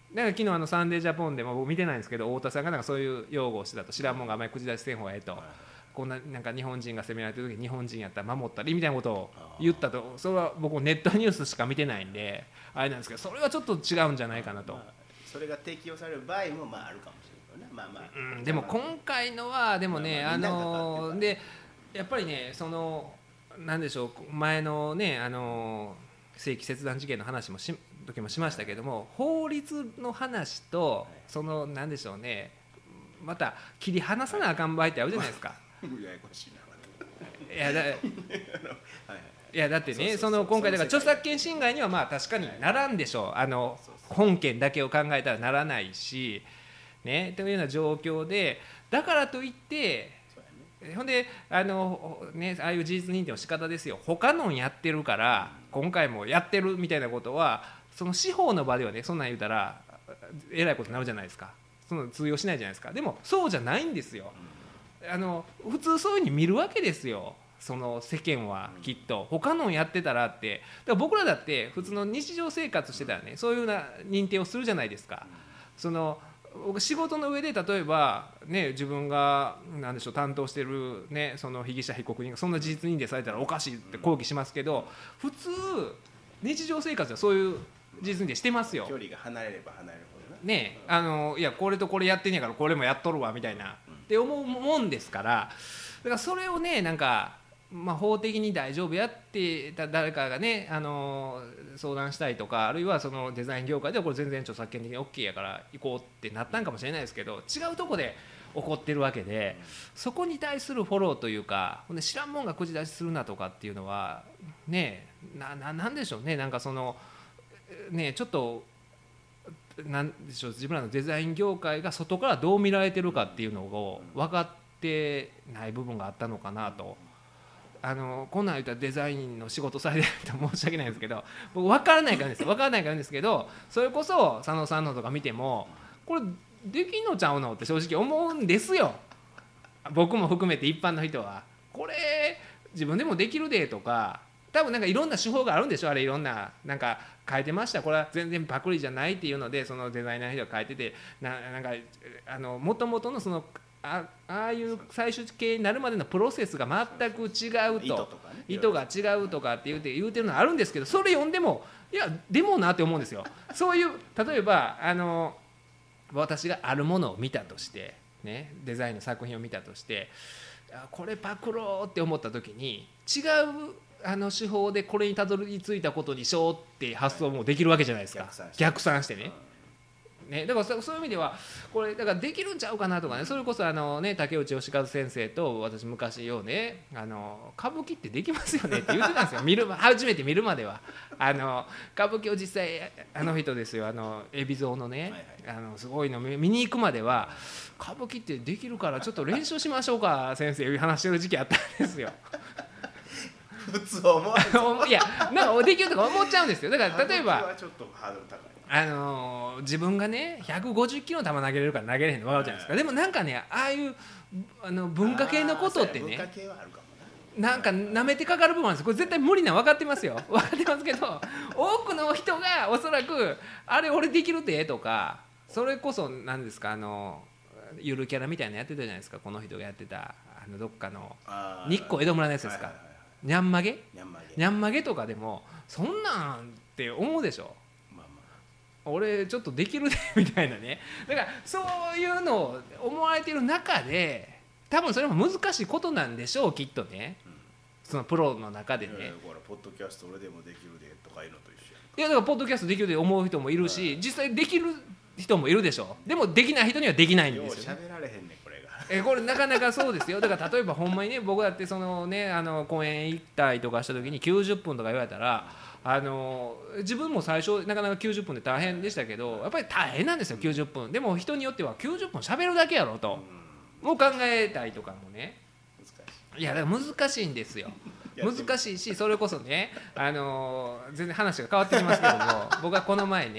[SPEAKER 1] だから昨日あのサンデージャポンでも僕見てないんですけど、太田さんがなんかそういう擁護をしてたと、知らんもんがあんまり口出しせん方がええと、こんななんか日本人が攻められてる時に日本人やったら守ったりみたいなことを言ったと。それは僕ネットニュースしか見てないんであれなんですけど、それはちょっと違うんじゃないかなと、
[SPEAKER 2] まあ、それが適用される場合もまああるかもしれないけどね、まあまあ、
[SPEAKER 1] うん、でも今回のはでもね、
[SPEAKER 2] まあまあ
[SPEAKER 1] あのでやっぱりね、そのなんでしょう、前のねあの正規切断事件の話もし時もしましたけども、法律の話とそのなんでしょうね、また切り離さなあかん場合ってあるじゃないですか。
[SPEAKER 2] ややこしいな。
[SPEAKER 1] いやだ
[SPEAKER 2] はい
[SPEAKER 1] いやだってね、
[SPEAKER 2] そうそうそう
[SPEAKER 1] その今回だから著作権侵害にはまあ確かにならんでしょう、あの本件だけを考えたらならないしね、というような状況で、だからといってほんであの、ね、ああいう事実認定の仕方ですよ、他のんやってるから今回もやってるみたいなことは、その司法の場ではねそんなん言うたらえらいことになるじゃないですか、その通用しないじゃないですか。でもそうじゃないんですよ、あの普通そういうふうに見るわけですよ、その世間はきっと他のんやってたらって。だから僕らだって普通の日常生活してたらね、そういうような認定をするじゃないですか。その僕仕事の上で例えば、ね、自分が何でしょう担当してる、ね、その被疑者被告人がそんな事実認定されたらおかしいって抗議しますけど、普通日常生活ではそういう事実認定してますよ。
[SPEAKER 2] 距離が離れれば離れるほど
[SPEAKER 1] ね、あのいやこれとこれやってんやからこれもやっとるわみたいなって思うもんですから、だからそれをねなんか、まあ、法的に大丈夫やってた誰かがねあの相談したいとか、あるいはそのデザイン業界ではこれ全然著作権的に OK やから行こうってなったんかもしれないですけど、違うとこで起こってるわけで、そこに対するフォローというか、ほんで知らんもんが口出しするなとかっていうのはね、な、な、なんでしょうね、なんかそのねちょっとなんでしょう、自分らのデザイン業界が外からどう見られてるかっていうのを分かってない部分があったのかなと。あのこんなん言ったらデザインの仕事されてると申し訳ないんですけど、僕分からないからです分からないからですけど、それこそ佐野さんのとか見てもこれできんのちゃうのって正直思うんですよ、僕も含めて一般の人は。これ自分でもできるでとか、多分なんかいろんな手法があるんでしょ、あれいろんななんか書いてました、これは全然パクリじゃないっていうので、そのデザイナーの人が書いてて、ななんかあの元々のそのあああいう最終形になるまでのプロセスが全く違うと、
[SPEAKER 2] 意図とかね、
[SPEAKER 1] 意図が違うとかって言うて言うてるのあるんですけど、それ読んでもいやでもなって思うんですよ。そういう例えばあの私があるものを見たとしてね、デザインの作品を見たとして、これパクろうって思った時に違うあの手法でこれにたどり着いたことにしようって発想もできるわけじゃないですか、
[SPEAKER 2] 逆算して
[SPEAKER 1] 逆算してね。ね、だからそそういう意味ではこれだからできるんちゃうかなとかね、それこそあの、ね、竹内義和先生と私昔ようね、あの歌舞伎ってできますよねって言ってたんですよ見る初めて見るまではあの歌舞伎を実際あの人ですよ、あの海老蔵のね、はいはい、あのすごいの見に行くまでは歌舞伎ってできるからちょっと練習しましょうか先生話してる時期あったんですよ
[SPEAKER 2] 普通思わない
[SPEAKER 1] いやなんかできるとか思っちゃうんですよ。だから例えば
[SPEAKER 2] はちょっとハードル高い、
[SPEAKER 1] あのー、自分がねひゃくごじゅっキロの球投げれるから投げれへんの分かるじゃないですか。でもなんかねああいうあの文化系のことってね、
[SPEAKER 2] 文化系はあるかもな、
[SPEAKER 1] なんか舐めてかかる部分なんです。これ絶対無理なの分かってますよ分かってますけど、多くの人がおそらくあれ俺できるでとか、それこそ何ですか、あのゆるキャラみたいなのやってたじゃないですか、この人がやってたあのどっかの日光江戸村のやつですか、はいはいはい、にゃんまげにゃんまげとかでもそんなんって思うでしょ、まあまあ、俺ちょっとできるでみたいなね。だからそういうのを思われている中で多分それも難しいことなんでしょうきっとね、うん、そのプロの中でね、いやいや
[SPEAKER 2] これポッドキャスト俺でもできるでとかいうのと一緒やん。
[SPEAKER 1] いやだからポッドキャストできるで思う人もいるし、実際できる人もいるでしょ。でもできない人にはできないんですよね。
[SPEAKER 2] よう喋られへんねこれが
[SPEAKER 1] えこれなかなかそうですよ。だから例えばほんまにね、僕だってそのねあの公演行ったりとかした時にきゅうじゅっぷんとか言われたら、あの自分も最初なかなかきゅうじゅっぷんで大変でしたけど、やっぱり大変なんですよきゅうじゅっぷんでも。人によってはきゅうじゅっぷん喋るだけやろともう考えたりとかもね、いやだから難しいんですよ難しいし、それこそねあの全然話が変わってきますけども僕はこの前ね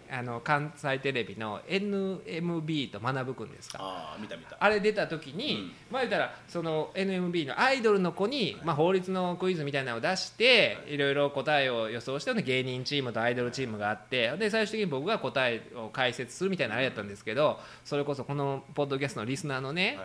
[SPEAKER 1] あの関西テレビの エヌエムビー と学ぶくんですか、
[SPEAKER 2] あ見た見た
[SPEAKER 1] あれ出た時に、うん、まあ言ったらその エヌエムビー のアイドルの子に、まあ、法律のクイズみたいなのを出して、いろいろ答えを予想して芸人チームとアイドルチームがあって、で最終的に僕が答えを解説するみたいなあれやったんですけど、それこそこのポッドキャストのリスナーのね、はい、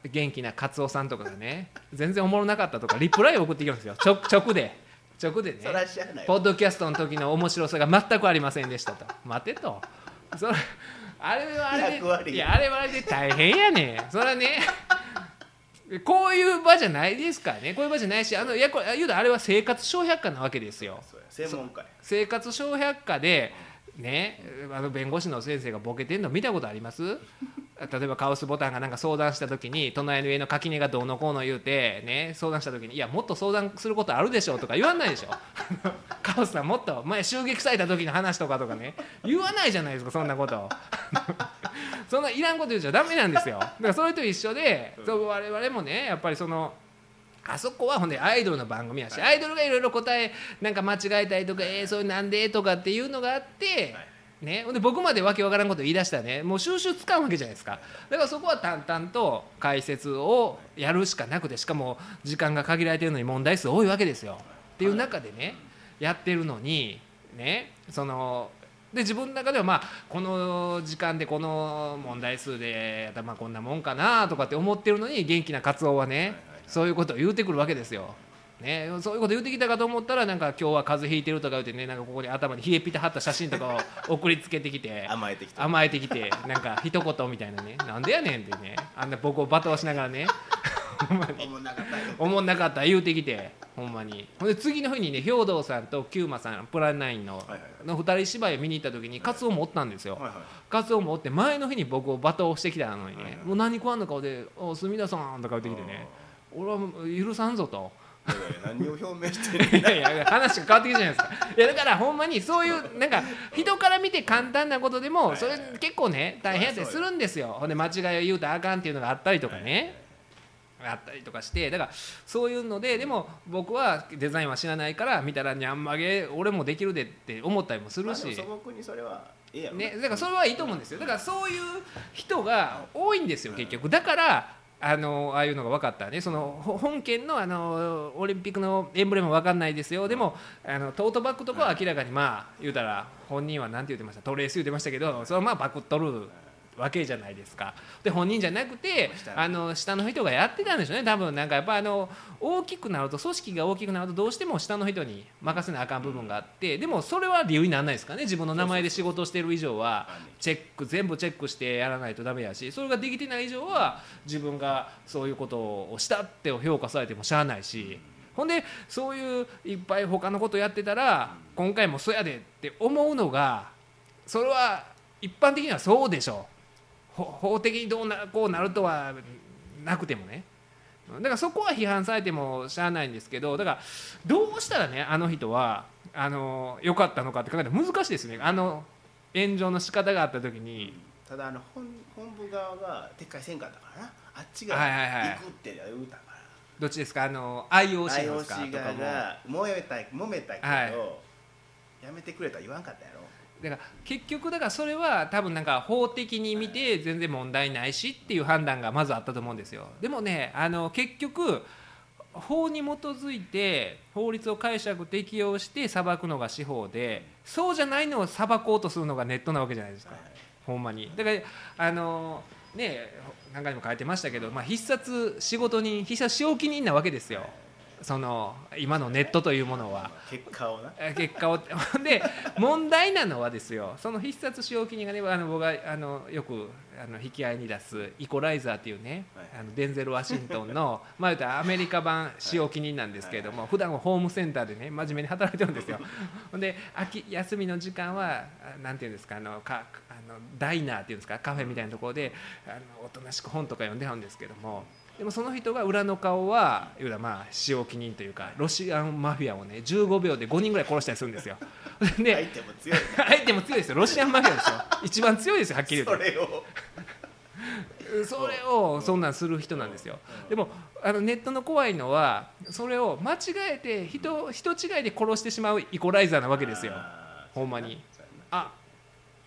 [SPEAKER 1] 元気なカツオさんとかがね全然おもろなかったとかリプライを送ってきるんですよ。直直で直でねポッドキャストの時の面白さが全くありませんでしたと。待てと、それあれはあれでいやあれはあれで大変やねんそれはねこういう場じゃないですからね。こういう場じゃないし、あのいやこれ言うとあれは生活小百科なわけですよ。
[SPEAKER 2] 専門家
[SPEAKER 1] 生活小百科でね、あの弁護士の先生がボケてんの見たことあります？例えばカオスボタンがなんか相談した時に隣の家の垣根がどうのこうの言うてね、相談した時にいやもっと相談することあるでしょとか言わないでしょカオスさんもっと前襲撃された時の話とかとかね言わないじゃないですか、そんなことそんないらんこと言うちゃダメなんですよ。だからそれと一緒で、そう我々もねやっぱりそのあそこはほんでアイドルの番組やし、アイドルがいろいろ答えなんか間違えたりとか、えー、それなんでとかっていうのがあってね、ほんで僕までわけわからんこと言い出したらねもう収集つかんわけじゃないですか。だからそこは淡々と解説をやるしかなくて、しかも時間が限られてるのに問題数多いわけですよっていう中でねやってるのにね、そので自分の中ではまあこの時間でこの問題数でまあこんなもんかなとかって思ってるのに、元気なカツオはねそういうことを言うてくるわけですよ。ね、そういうこと言ってきたかと思ったらなんか今日は風邪ひいてるとか言ってね、なんかここに頭に冷えピタ貼った写真とかを送りつけてきて
[SPEAKER 2] 甘えてきて
[SPEAKER 1] 甘えてきてなんか一言みたいなね、なんでやねんってね、あんな僕を罵倒しながらねほんまに思んなかった言うてきて、ほんまにほんで次の日にね兵藤さんとキューマさんプランナインののふたり芝居見に行った時にカツオもおったんですよ。カツオもおって前の日に僕を罵倒してきたのにね、もう何食わんの顔で「おすみださん」とか言ってきてね、俺は許さんぞと。
[SPEAKER 2] 何を表明してる
[SPEAKER 1] いやいや話が変わってきたじゃないですか。いやだからほんまにそういうなんか人から見て簡単なことでもそれ結構ね大変やったりするんですよ。ほんで間違いを言うとあかんっていうのがあったりとかねあったりとかして、だからそういうのででも僕はデザインは知らないから見たらにゃんまげ俺もできるでって思ったりもするし、
[SPEAKER 2] まあ、素朴にそれはいいやろ
[SPEAKER 1] ね、だからそれはいいと思うんですよ。だからそういう人が多いんですよ結局。だからあのああいうのが分かったね、その本件のあのオリンピックのエンブレム分かんないですよ、でもあのトートバッグとかは明らかにまあ言うたら本人は何て言ってました、トレース言ってましたけど、それはまあバクっとるわけじゃないですか。で本人じゃなくてあの下の人がやってたんでしょうね多分。なんかやっぱあの大きくなると組織が大きくなるとどうしても下の人に任せなあかん部分があって、でもそれは理由にならないですかね。自分の名前で仕事をしている以上はチェック全部チェックしてやらないとダメやし、それができてない以上は自分がそういうことをしたって評価されてもしゃあないし、ほんでそういういっぱい他のことやってたら今回もそうやでって思うのが、それは一般的にはそうでしょう。法的にどうなこうなるとはなくてもね、だからそこは批判されてもしゃあないんですけど、だからどうしたらねあの人はあの良かったのかって考えたら難しいですね。あの炎上の仕方があった時に、
[SPEAKER 2] ただあの 本, 本部側が撤回せんかったからな、あっちが行くって言うたから、はいはいはい、
[SPEAKER 1] どっちですか、あの アイオーシー のですか
[SPEAKER 2] アイオーシー 側が揉めた揉めたけど、はい、やめてくれとは言わんかったやろ。
[SPEAKER 1] だから結局だからそれは多分なんか法的に見て全然問題ないしっていう判断がまずあったと思うんですよ。でもねあの結局法に基づいて法律を解釈適用して裁くのが司法で、そうじゃないのを裁こうとするのがネットなわけじゃないですか、はい、ほんまに。だからあのね何回も書いてましたけど、まあ、必殺仕事人必殺仕置き人なわけですよ、その今のネットというものは
[SPEAKER 2] 結果をな
[SPEAKER 1] 結果をで問題なのはですよ、その必殺仕置き人がね、あの僕があのよくあの引き合いに出すイコライザーっていうね、はい、あのデンゼル・ワシントンのまあ言うたらアメリカ版仕置き人なんですけれども、はい、普段はホームセンターでね真面目に働いてるんですよで秋休みの時間はなんていうんですか、あのかあのダイナーっていうんですか、カフェみたいなところであのおとなしく本とか読んではるんですけども、でもその人が裏の顔はいうらまあ仕置き人というかロシアンマフィアをねじゅうごびょうでごにんぐらい殺したりするんですよで
[SPEAKER 2] 相手も強い、ね、
[SPEAKER 1] 相手も強いですよ、ロシアンマフィアですよ一番強いですよはっきり言うと。
[SPEAKER 2] それを
[SPEAKER 1] それをそんなんする人なんですよ。でもあのネットの怖いのはそれを間違えて 人, 人違いで殺してしまうイコライザーなわけですよ、ほんまに。あ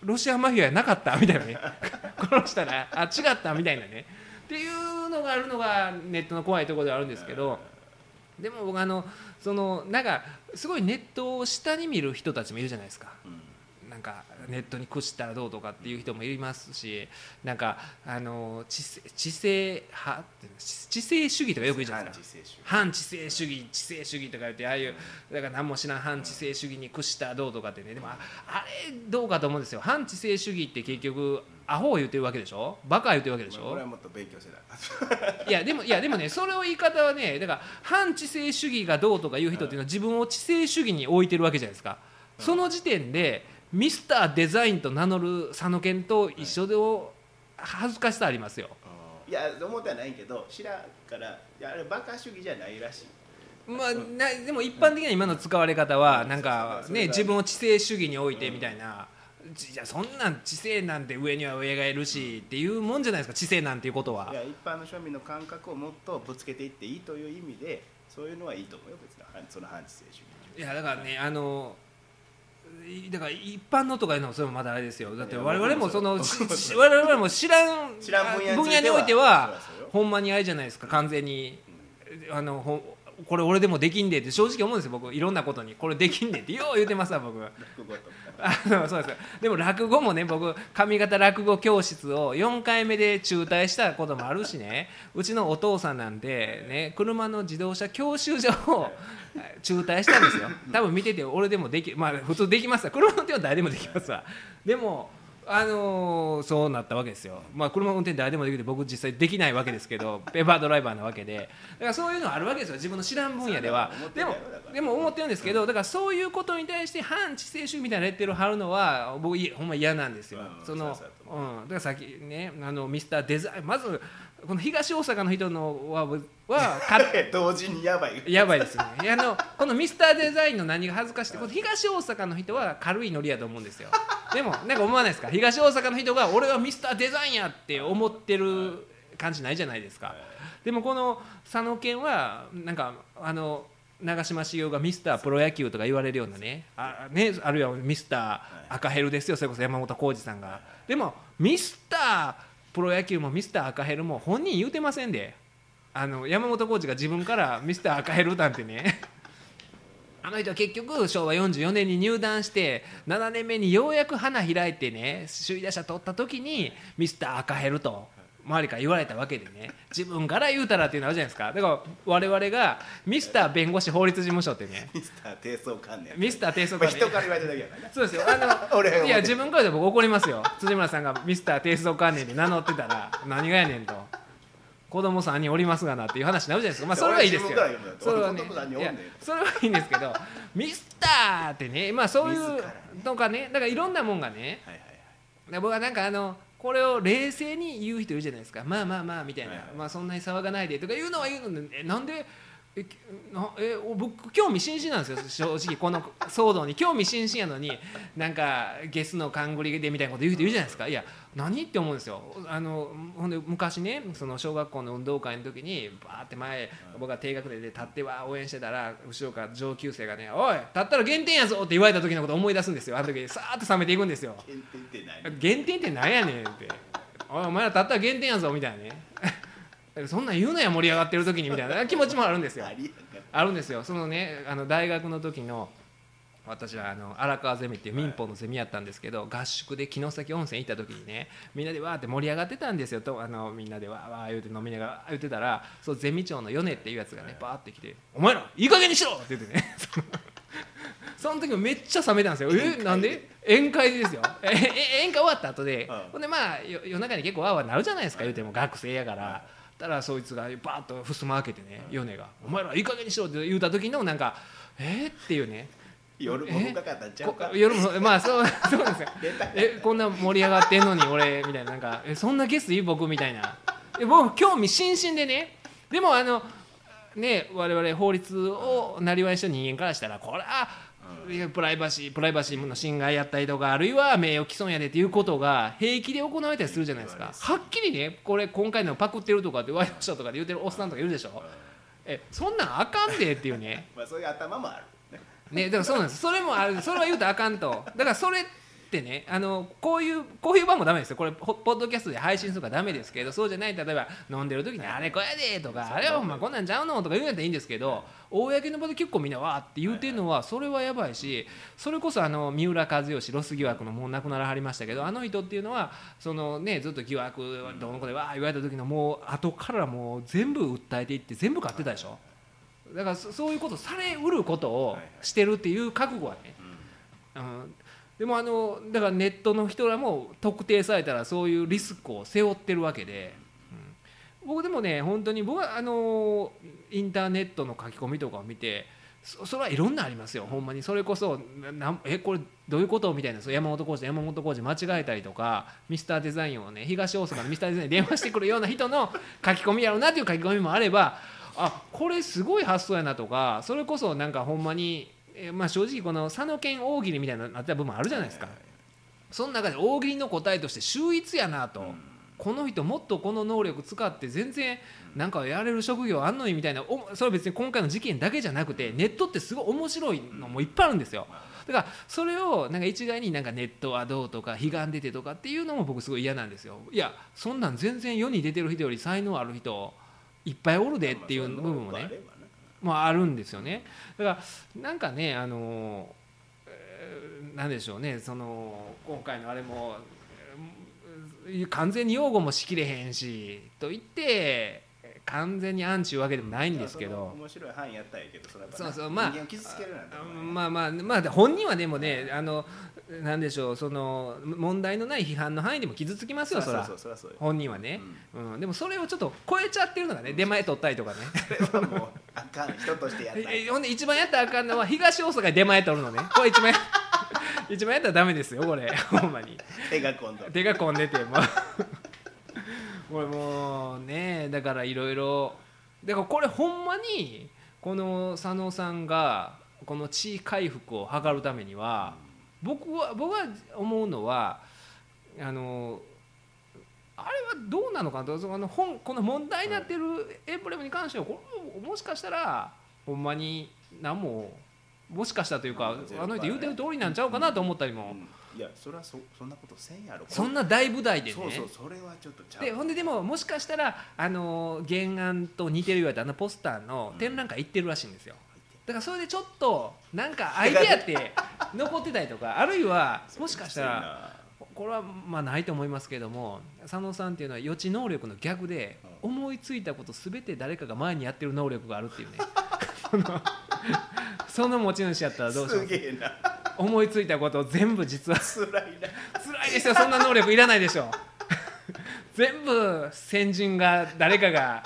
[SPEAKER 1] ロシアマフィアなかったみたいなね殺したらあ違ったみたいなねっていうのがあるのがネットの怖いところではあるんですけど、でも僕あのそのなんかすごいネットを下に見る人たちもいるじゃないですか。なんかネットに屈したらどうとかっていう人もいますし、なんかあの知性、知性派知性主義とかよく言うじゃないですか。反知性主義、知性主義とか言って、ああいうだから何も知らん反知性主義に屈したらどうとかってね、でも あ, あれどうかと思うんですよ。反知性主義って結局アホを言ってるわけでしょ、バカ言ってるわけでしょ。
[SPEAKER 2] 俺はもっと勉強してた
[SPEAKER 1] いやでもいやでもね、それを言い方はね、だから反知性主義がどうとかいう人っていうのは自分を知性主義に置いてるわけじゃないですか。その時点でミスターデザインと名乗る佐野健と一緒で恥ずかしさありますよ。
[SPEAKER 2] いや思ってはないけど知らんから、いやあれバカ主義じゃないらしい。
[SPEAKER 1] まあ、なでも一般的な今の使われ方はなんかね、自分を知性主義に置いてみたいな、じゃあそんなん知性なんて上には上がいるしっていうもんじゃないですか、知性なんていうことは。
[SPEAKER 2] いや一般の庶民の感覚をもっとぶつけていっていいという意味で、そういうのはいいと思うよ、別にその反知性主義。
[SPEAKER 1] いやだからね、あのだから一般のとかいうのもそれもまだあれですよ。だって我々もその我々も知らん分野においてはほんまにあれじゃないですか、完全にあのほこれ俺でもできんでって正直思うんですよ。僕いろんなことにこれできんでってよう言うてますわ僕。落語とかあのそうですよ。でも落語もね、僕上方落語教室をよんかいめで中退したこともあるしね、うちのお父さんなんてね、車の自動車教習所を中退したんですよ。多分見てて俺でもでき、まあ普通できますわ、車の運転は誰でもできますわ。でもあのー、そうなったわけですよ。まあ車の運転誰でもできて、僕実際できないわけですけど、ペーパードライバーなわけで、だからそういうのあるわけですよ、自分の知らん分野では。でもでも思ってるんですけど、だからそういうことに対して反知性主義みたいなレッテルを貼るのは僕ほんま嫌なんですよ。そのうん、だからさっきね、あのミスターデザイン、まずこの東大阪の人のはは
[SPEAKER 2] 同時にやばい
[SPEAKER 1] やばいですよね。あのこのミスターデザインの何が恥ずかしいって、この東大阪の人は軽いノリやと思うんですよ。でもなんか思わないですか、東大阪の人が俺はミスターデザインやって思ってる感じないじゃないですか。でもこの佐野健はなんかあの長嶋茂雄がミスタープロ野球とか言われるようなね、 あ, ねあるいはミスター赤ヘルですよ、それこそ山本浩二さんが。でもミスタープロ野球もミスター赤ヘルも本人言うてませんで、あの山本浩二が自分からミスター赤ヘルなんてねあの人は結局しょうわよんじゅうよねんに入団してななねんめにようやく花開いてね、首位打者取った時にミスター赤ヘルと周りから言われたわけでね、自分から言うたらっていうのあるじゃないですか。だから我々がミスター弁護士法律事務所ってね、
[SPEAKER 2] ミスター低層観念、
[SPEAKER 1] ミスター低層観念、
[SPEAKER 2] 人から言われただけやからね。
[SPEAKER 1] そうですよ。あの俺いや自分からで僕怒りますよ。辻村さんがミスター低層観念で名乗ってたら何がやねんと、子供さんにんおりますがなっていう話になるじゃないですか。まあそれはいいですよ。それはね、いやそれはいいんですけど、ミスターってね、まあそういうとかね、だからいろんなもんがね、はいはいはい、僕はなんかあのこれを冷静に言う人いるじゃないですか。まあまあまあみたいな、はいはい、まあそんなに騒がないでとか言うのは言うので、えなんでえなえ僕興味津々なんですよ、正直この騒動に興味津々やのに、なんかゲスの勘繰りでみたいなこと言う人いるじゃないですか。いや何って思うんですよ。あのほんで昔ね、その小学校の運動会の時にバーって前僕が低学年で立っては応援してたら、後ろから上級生がね、おい立ったら減点やぞって言われた時のことを思い出すんですよ。あの時さーっと冷めていくんですよ。減点って何？減点って何やねんって、おいお前ら立ったら減点やぞみたいなねそんなん言うのや、盛り上がってる時にみたいな気持ちもあるんですよ。あるんですよ。そのね、あの大学の時の私はあの荒川ゼミっていう民放のゼミやったんですけど、合宿で城崎温泉行った時にね、みんなでわーって盛り上がってたんですよ。とあのみんなでわーわー言うて飲みながら言ってたら、そうゼミ長の米っていうやつがねバーって来て、お前らいい加減にしろって言ってねその時もめっちゃ冷めたんですよ。えなんで？宴会ですよ。え宴会終わった後で、ほんでまあ夜中に結構わーわーなるじゃないですか、言うても学生やから。たらそいつがバーッと襖開けてね、米がお前らいい加減にしろって言うた時のなんかえー、っていうね、
[SPEAKER 2] 夜も深かったんちゃうか。
[SPEAKER 1] 夜もまあそうそうですよえこんな盛り上がってんのに俺みたいな、なんかえそんなゲスいい僕みたいな、え僕興味津々でね、でもあのね我々法律をなりわいした人間からしたら、これはプライバシープライバシーの侵害やったりとか、あるいは名誉毀損やでっていうことが平気で行われたりするじゃないですか。はっきりね、これ今回のパクってるとかってワイドショーとかで言ってるおっさんとかいるでしょ。えそんなんあかんでっていうね
[SPEAKER 2] まあそういう頭もある
[SPEAKER 1] ね。だからそうなんです、それもある、それは言うとあかんと。だからそれってねあのこういうこういう場もダメですよ。これポッドキャストで配信するからダメですけど、そうじゃない例えば飲んでる時にあれこやでとかあれはほんまこんなんちゃうのとか言うんやったらいいんですけど、公の場で結構みんなわーって言うてるのはそれはやばいし、それこそあの三浦知良ロス疑惑のもう亡くならはりましたけど、あの人っていうのはそのねずっと疑惑どうのこでわー言われた時のもう後からもう全部訴えていって全部勝ってたでしょ。だからそういうことされうることをしてるっていう覚悟はね、うん、でもあのだからネットの人らも特定されたらそういうリスクを背負ってるわけで、うん、僕でもね本当に僕はあのインターネットの書き込みとかを見て そ, それはいろんなありますよほんまに。それこそなえこれどういうことみたいな、山本浩二と山本浩二間違えたりとかミスターデザインをね東大阪のミスターデザインに電話してくるような人の書き込みやろうなっていう書き込みもあれば、あこれすごい発想やなとか、それこそなんかほんまに、えー、まあ正直この佐野県大喜利みたいななった部分あるじゃないですか。その中で大喜利の答えとして秀逸やなと、この人もっとこの能力使って全然なんかやれる職業あんのにみたいな、それは別に今回の事件だけじゃなくてネットってすごい面白いのもいっぱいあるんですよ。だからそれをなんか一概になんかネットはどうとか悲願出てとかっていうのも僕すごい嫌なんですよ。いやそんなん全然世に出てる人より才能ある人いっぱいおるでっていう部分もね、まあ、あるんですよね。だからなんかねあの、えー、なんでしょうね、その今回のあれも完全に擁護もしきれへんしと言って完全にアンチいうわけでもないんですけど、
[SPEAKER 2] 面白い範囲やったらいいけど、それは
[SPEAKER 1] そうそう、まあ、
[SPEAKER 2] 人間を傷つけるなんて、
[SPEAKER 1] まあまあまあ本人はでもねあのなんでしょう、その問題のない批判の範囲でも傷つきますよ、そら本人はね、うんうん、でもそれをちょっと超えちゃってるのがね、出前取ったりとかね
[SPEAKER 2] それはもうあかん、人としてやったら
[SPEAKER 1] ほんで一番やったらあかんのは東大阪で出前取るのね、これ一番一番やったらダメですよこれほんまに
[SPEAKER 2] 手が込んで
[SPEAKER 1] 手が込んでてもうこれもうねだからいろいろだからこれほんまにこの佐野さんがこの地位回復を図るためには、僕は僕は思うのはあのあれはどうなのかなと、その本この問題になってるエンブレムに関してはこれもしかしたらほんまに何ももしかしたというかあの人言うてる通りなんちゃうかなと思ったりも、
[SPEAKER 2] いやそれは そ, そんなことせんやろ、
[SPEAKER 1] そんな大舞台でね、
[SPEAKER 2] そうそうそれはちょっとちゃう
[SPEAKER 1] でほんででももしかしたらあの原案と似てる言われたあのポスターの展覧会行ってるらしいんですよ。だからそれでちょっとなんかアイデアって残ってたりとかあるいはもしかしたらこれはまあないと思いますけども、佐野さんっていうのは予知能力の逆で思いついたこと全て誰かが前にやってる能力があるっていうねその持ち主やったらどうします？
[SPEAKER 2] すげえな、
[SPEAKER 1] 思いついたことを全部実は
[SPEAKER 2] 辛いな
[SPEAKER 1] 辛いですよ、そんな能力いらないでしょ全部先人が誰かが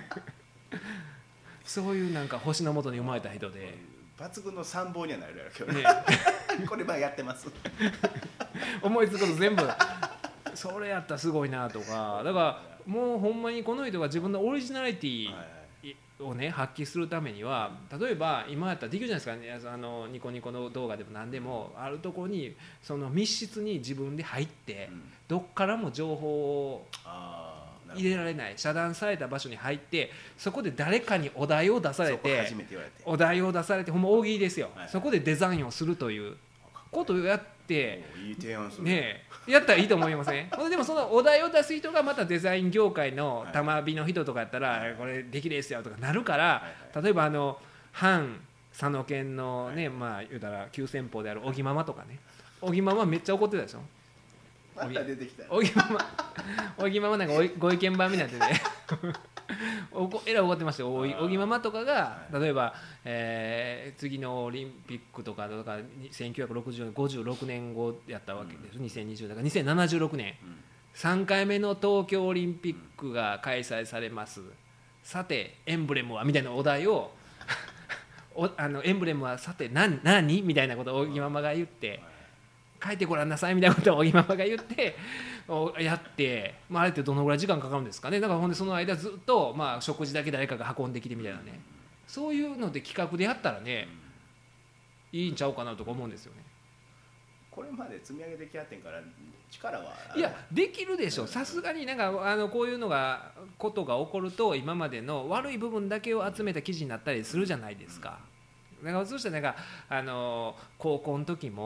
[SPEAKER 1] そういうなんか星の下に生まれた人で
[SPEAKER 2] 抜群の参謀にはなるやろけどねこれまあやってます
[SPEAKER 1] 思いつくこと全部それやったらすごいなとか、だからもうほんまにこの人が自分のオリジナリティをね発揮するためには、例えば今やったらできるじゃないですかね、あのニコニコの動画でも何でもあるところにその密室に自分で入ってどっからも情報を入れられない遮断された場所に入って、そこで誰かにお題を出されてお題を出されてほんま大喜利ですよ、そこでデザインをするということをやってねやったらいいと思いません？でもそのお題を出す人がまたデザイン業界の玉火の人とかやったらこれできるですよとかなるから、例えばあの反佐野県のねまあ言うたら急先鋒である小木ママとかね、小木ママめっちゃ怒ってたでしょ。
[SPEAKER 2] また出てきた
[SPEAKER 1] 小木ママ小木ママなんかご意見番みたいになっててえらい怒ってましたよ。小木ママとかが例えば、えー、次のオリンピックとかとかせんきゅうひゃくろくじゅうねんごじゅうろくねんごやったわけです、うん、にせんにじゅうだからにせんななじゅうろくねん、うん、さんかいめの東京オリンピックが開催されます、さてエンブレムはみたいなお題をおあのエンブレムはさて何何みたいなことを小木ママが言って書いてごらんなさいみたいなことを小木ママが言ってやって、まあ、あれってどのぐらい時間かかるんですかね。だからほんでその間ずっと、まあ、食事だけ誰かが運んできてみたいなね、そういうので企画でやったらねいいんちゃうかなとか思うんですよね。
[SPEAKER 2] これまで積み上げてきやってんから力はい
[SPEAKER 1] やできるでしょ、さすがになんかあのこういうのがことが起こると今までの悪い部分だけを集めた記事になったりするじゃないですか。だからそうしたらなんかあの高校の時も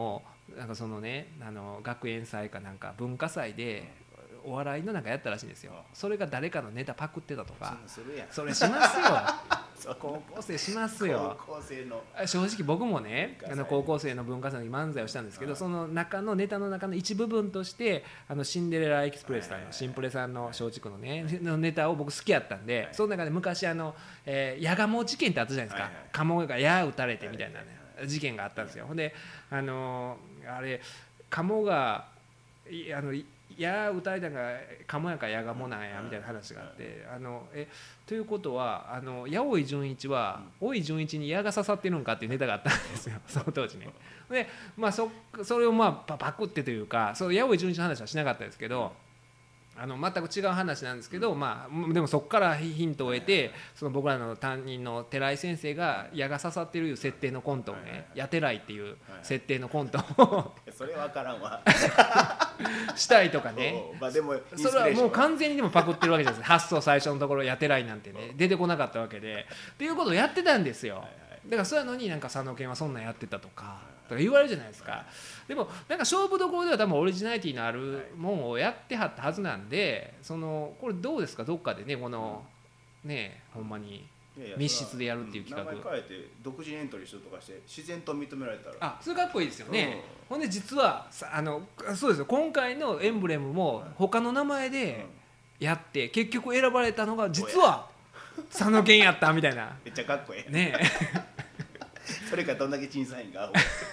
[SPEAKER 1] なんかそのねあの学園祭かなんか文化祭でお笑いのなんかやったらしいんですよ。それが誰かのネタパクってたとか、それしますよ高校生しますよ。
[SPEAKER 2] 高校生の
[SPEAKER 1] 正直僕もねあの高校生の文化祭の漫才をしたんですけど、その中のネタの中の一部分としてあのシンデレラエクスプレスさんのシンプレさんの松竹のねのネタを僕好きやったんで、その中で昔あの矢鴨事件ってあったじゃないですか。鴨が矢撃たれてみたいなね事件があったんですよ。ほんであのあれ鴨があの矢撃たれたのが鴨やか矢鴨なんやみたいな話があって、あのえということはあの八尾井純一は大井純一に矢が刺さってるんかっていうネタがあったんですよその当時ね。で、まあ、そ, それをまあパクってというかその八尾井純一の話はしなかったですけど、あの全く違う話なんですけど、まあ、でもそこからヒントを得てその僕らの担任の寺井先生が矢が刺さってるいう設定のコントをね、矢寺井っていう設定のコントを
[SPEAKER 2] それは分からんわ
[SPEAKER 1] したりとかね、
[SPEAKER 2] まあ、でも
[SPEAKER 1] それはもう完全にでもパクってるわけじゃないですか。発想最初のところ矢寺井なんてね出てこなかったわけでっていうことをやってたんですよ。だからそういうのになんか佐野健はそんなんやってたとかとか言われるじゃないですか。でもなんか勝負どころでは多分オリジナリティのあるもんをやってはったはずなんで、そのこれどうですかどっかでねこのねほんまに密室でやるっていう企画、
[SPEAKER 2] 名前変えて独自エントリーするとかして自然と認められたら
[SPEAKER 1] あそれかっこいいですよね、うん、ほんで実はあのそうですよ今回のエンブレムも他の名前でやって結局選ばれたのが実は佐野健やったみたいな
[SPEAKER 2] めっちゃかっこいい
[SPEAKER 1] ね
[SPEAKER 2] それかどんだけ審査員が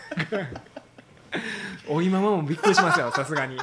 [SPEAKER 1] おぎママもびっくりしますよさすがに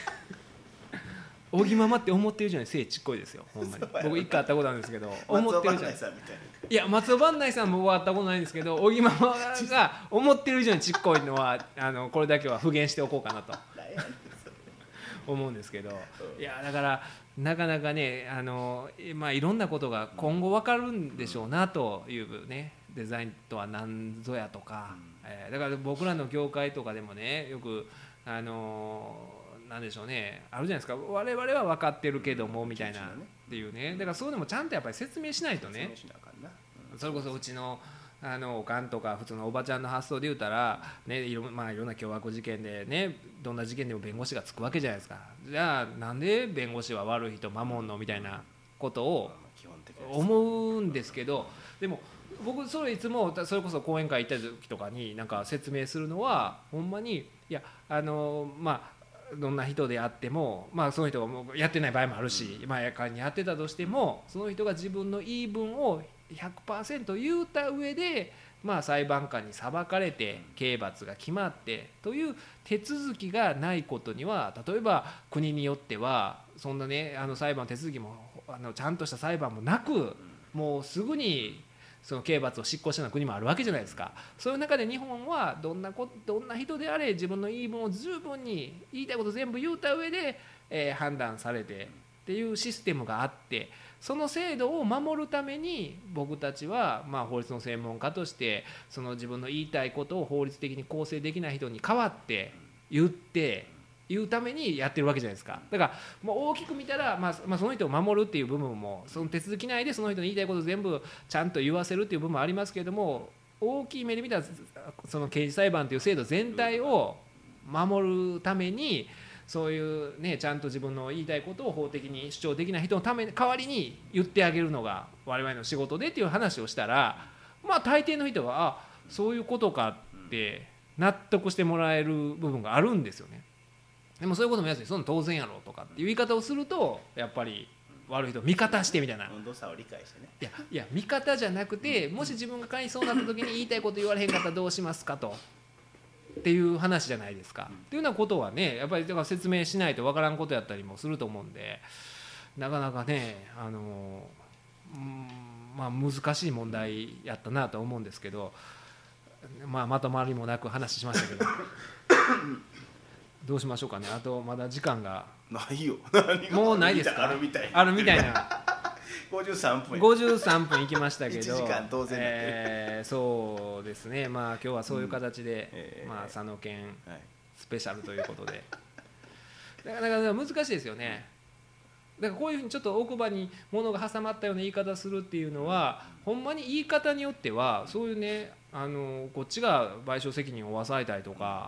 [SPEAKER 1] おぎママって思ってるじゃない背ちっこいですよほんまに僕一回会ったことあるんですけど思ってるじゃないいや松尾伴内さんも僕は会ったことないんですけどおぎママが思ってる以上にちっこいのはあのこれだけは復元しておこうかなと思うんですけど、いやだからなかなかねあの、まあ、いろんなことが今後分かるんでしょうなというね、デザインとは何ぞやとか、えー、だから僕らの業界とかでもねよくあのなんでしょうねあるじゃないですか。我々は分かってるけどもみたいなっていうね、だからそういうのもちゃんとやっぱり説明しないとね、それこそうちのあのおかんとか普通のおばちゃんの発想で言うたら、ねいろまあ、いろんな凶悪事件でねどんな事件でも弁護士がつくわけじゃないですか。じゃあなんで弁護士は悪い人守んのみたいなことを思うんですけど、でも僕それいつもそれこそ講演会行った時とかになんか説明するのはほんまにいやあのまあどんな人であっても、まあ、その人がもうやってない場合もあるし、まあ、やかにやってたとしてもその人が自分の言い分を ひゃくパーセント 言うた上で、まあ、裁判官に裁かれて刑罰が決まってという手続きがないことには、例えば国によってはそんなねあの裁判手続きもあのちゃんとした裁判もなくもうすぐにその刑罰を執行したような国もあるわけじゃないですか。そういう中で日本はどんなこどんな人であれ自分の言い分を十分に言いたいこと全部言うた上で、えー、判断されてっていうシステムがあって、その制度を守るために僕たちはまあ法律の専門家としてその自分の言いたいことを法律的に構成できない人に代わって言って言うためにやってるわけじゃないですか。だからもう大きく見たら、まあまあ、その人を守るっていう部分もその手続き内でその人の言いたいことを全部ちゃんと言わせるっていう部分もありますけれども、大きい目で見たらその刑事裁判という制度全体を守るためにそういうねちゃんと自分の言いたいことを法的に主張できない人のため代わりに言ってあげるのが我々の仕事でっていう話をしたら、まあ大抵の人はあそういうことかって納得してもらえる部分があるんですよね。でもそういうこともやつにそんな当然やろとかっていう言い方をするとやっぱり悪い人味方してみたいな、
[SPEAKER 2] 温度差を理解してね、
[SPEAKER 1] いやいや味方じゃなくて、もし自分が仮にそうなった時に言いたいこと言われへんかったらどうしますかとっていう話じゃないですか、うん、っていうようなことはねやっぱりだから説明しないとわからんことやったりもすると思うんで、なかなかねあの、うん、まあ難しい問題やったなと思うんですけど、まあまとまりもなく話しましたけどどうしましょうかね。あとまだ時間が
[SPEAKER 2] ないよ
[SPEAKER 1] もうないですか。
[SPEAKER 2] あるみたい
[SPEAKER 1] あるみたいな
[SPEAKER 2] ごじゅうさんぷん
[SPEAKER 1] ごじゅうさんぷんいきましたけどいち
[SPEAKER 2] じかん当然、
[SPEAKER 1] えー、そうですね、まあ今日はそういう形で、うんえー、まあ佐野健スペシャルということで、はい、なかなか難しいですよね。だからこういうふうにちょっと奥歯に物が挟まったような言い方するっていうのは、ほんまに言い方によってはそういうねあのこっちが賠償責任を負わされたりとか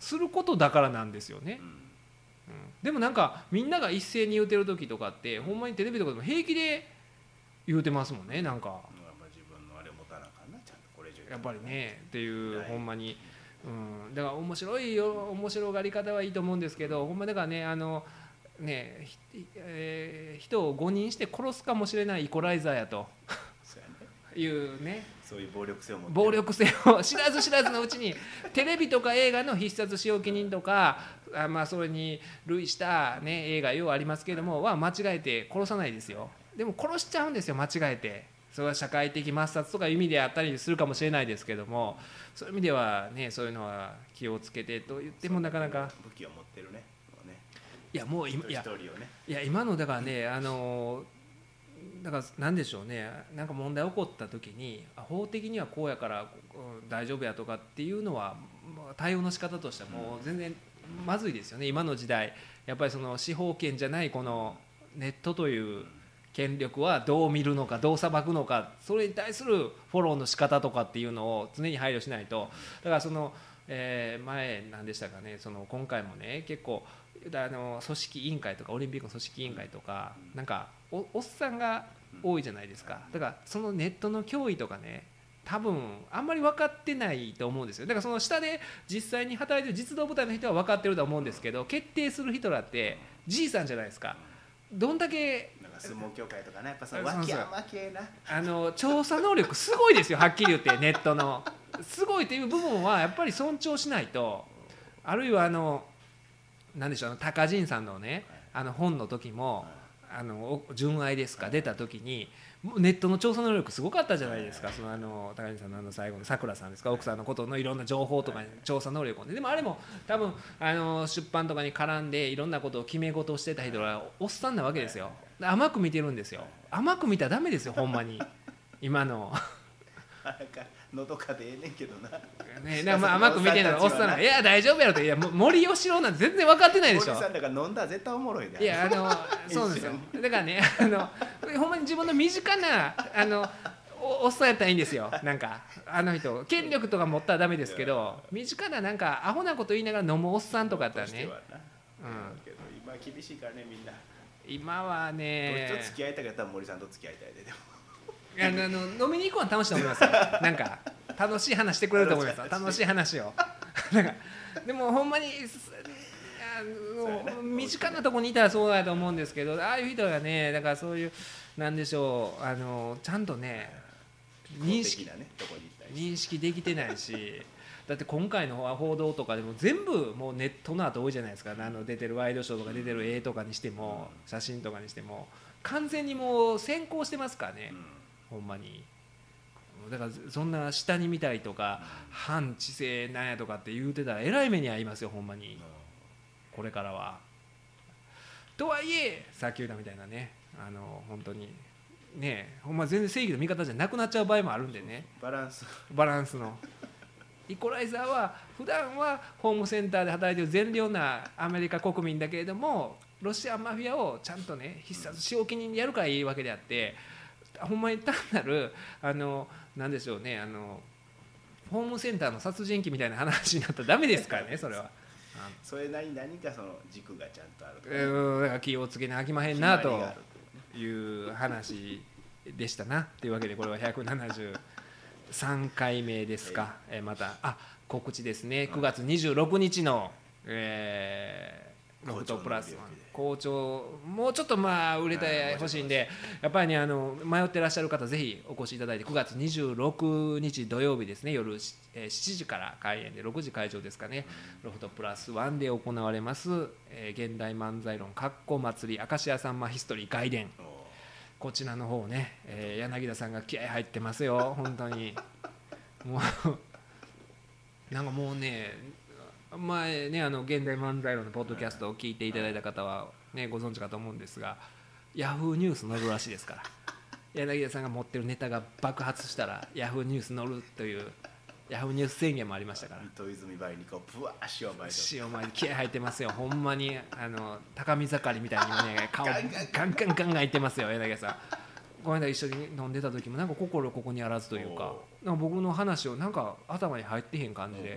[SPEAKER 1] することだからなんですよね、
[SPEAKER 2] うん
[SPEAKER 1] うん、でもなんかみんなが一斉に言うてる時とかってほんまにテレビとかでも平気で言うてますもんね。なんか、
[SPEAKER 2] まあ、自分のあれ持たなあかんなちゃんとこれ以上
[SPEAKER 1] やっぱりねっていう、
[SPEAKER 2] はい
[SPEAKER 1] ほんまに、うん、だから面白いよ面白がり方はいいと思うんですけど、ほんまだからねあのね、えー、人を誤認して殺すかもしれないイコライザーやと
[SPEAKER 2] そうやね、
[SPEAKER 1] いうね、
[SPEAKER 2] そういう暴力性を持って
[SPEAKER 1] 暴力性を知らず知らずのうちにテレビとか映画の必殺仕置き人とか、あまあそれに類した、ね、映画ようありますけれどもは間違えて殺さないですよ。でも殺しちゃうんですよ間違えて。それは社会的抹殺とかいう意味であったりするかもしれないですけども、そういう意味ではねそういうのは気をつけてと言ってもなかなか
[SPEAKER 2] 武器を持ってるね、もうね、
[SPEAKER 1] いやもう今いや
[SPEAKER 2] 一人一人をね、
[SPEAKER 1] いや今のだからねあのだから何でしょうね、なんか問題起こった時に法的にはこうやからうん大丈夫やとかっていうのはまあ対応の仕方としてはもう全然まずいですよね今の時代。やっぱりその司法権じゃないこのネットという権力はどう見るのかどう裁くのか、それに対するフォローの仕方とかっていうのを常に配慮しないと。だからその、えー、前何でしたかね、その今回もね結構あの組織委員会とかオリンピックの組織委員会とかなんか お, おっさんが多いじゃないですか。だからそのネットの脅威とかね多分あんまり分かってないと思うんですよ。だからその下で実際に働いてる実動部隊の人は分かってると思うんですけど、決定する人らってじいさんじゃないですか。どんだけ
[SPEAKER 2] なんか相撲協会とかね、やっぱその脇山系な
[SPEAKER 1] あの調査能力すごいですよはっきり言って。ネットのすごいという部分はやっぱり尊重しないと。あるいはあの何でしょう、あの高仁さんのねあの本の時もあの純愛ですか出た時にネットの調査能力すごかったじゃないですか。そのあの高仁さんのあの最後のさくらさんですか、奥さんのことのいろんな情報とかに調査能力をね。でもあれも多分あの出版とかに絡んでいろんなことを決め事をしてた人はおっさんなわけですよ。甘く見てるんですよ。甘く見たらダメですよほんまに今の
[SPEAKER 2] なんかのどかでええねんけどな、
[SPEAKER 1] ね、なんかまあ甘く見てるのおっさんがいや大丈夫やろって、いや森喜朗なんて全然分かってないでしょ。
[SPEAKER 2] 森さんだから飲んだら絶対おもろいで。
[SPEAKER 1] いやあのそうなんですよ。だからねあのほんまに自分の身近なあの お, おっさんやったらいいんですよ。なんかあの人権力とか持ったらダメですけど、身近ななんかアホなこと言いながら飲むおっさんとかやったらね、うん、
[SPEAKER 2] けど今厳しいからねみんな。
[SPEAKER 1] 今はね
[SPEAKER 2] どっちと付き合いたかったら森さんと付き合いたいで。でも
[SPEAKER 1] あのあの飲みに行くのは楽しいと思いますよ。なんか楽しい話してくれると思いますよ。楽しい話をなんかでもほんまにあの身近なところにいたらそうだと思うんですけど、ああいう人がねだからそういうなんでしょうあのちゃんとね認識、
[SPEAKER 2] ね、
[SPEAKER 1] 認識できてないし、だって今回の報道とかでも全部もうネットの後多いじゃないですか。あの出てるワイドショーとか出てる絵とかにしても写真とかにしても完全にもう先行してますからね、うん、ほんまに。だからそんな下に見たりとか反知性なんやとかって言うてたらえらい目に遭いますよほんまにこれからは。とはいえさっき言ったみたいなねあの本当にねほんま全然正義の味方じゃなくなっちゃう場合もあるんでね、
[SPEAKER 2] バランス
[SPEAKER 1] バランスのイコライザーは普段はホームセンターで働いてる善良なアメリカ国民だけれどもロシアマフィアをちゃんとね必殺仕置き人でやるからいいわけであって、ほんまに単なるあのなんでしょうねあのホームセンターの殺人鬼みたいな話になったらダメですからねそれは。
[SPEAKER 2] それなりに何かその軸がちゃんとあると、
[SPEAKER 1] えー、だから気をつけなあきまへんなという話でしたなというわけでこれはひゃくななじゅうさんかいめですか、えー、またあ告知ですねくがつにじゅうろくにちの、えーロフトプラスワン校長もうちょっとまあ売れてほしいんでやっぱりねあの迷ってらっしゃる方ぜひお越しいただいてくがつにじゅうろくにち土曜日ですね夜しちじから開演でろくじ会場ですかねロフトプラスワンで行われます、えー、現代漫才論かっこ祭り明石家さんまヒストリー外伝こちらの方ね、えー、柳田さんが気合い入ってますよ本当にもうなんかもうね前ねあの現代漫才論のポッドキャストを聞いていただいた方は、ね、ご存知かと思うんですがヤフーニュース載るらしいですから柳田さんが持ってるネタが爆発したらヤフーニュース載るというヤフーニュース宣言もありましたから
[SPEAKER 2] 糸泉梅にこうブワー塩まいて
[SPEAKER 1] 塩まいて気合入ってますよほんまにあの高見盛りみたいにね顔ガンガンガンガンガンいってますよ柳田さん。この間一緒に飲んでた時もなんか心ここにあらずというかなんか僕の話をなんか頭に入ってへん感じで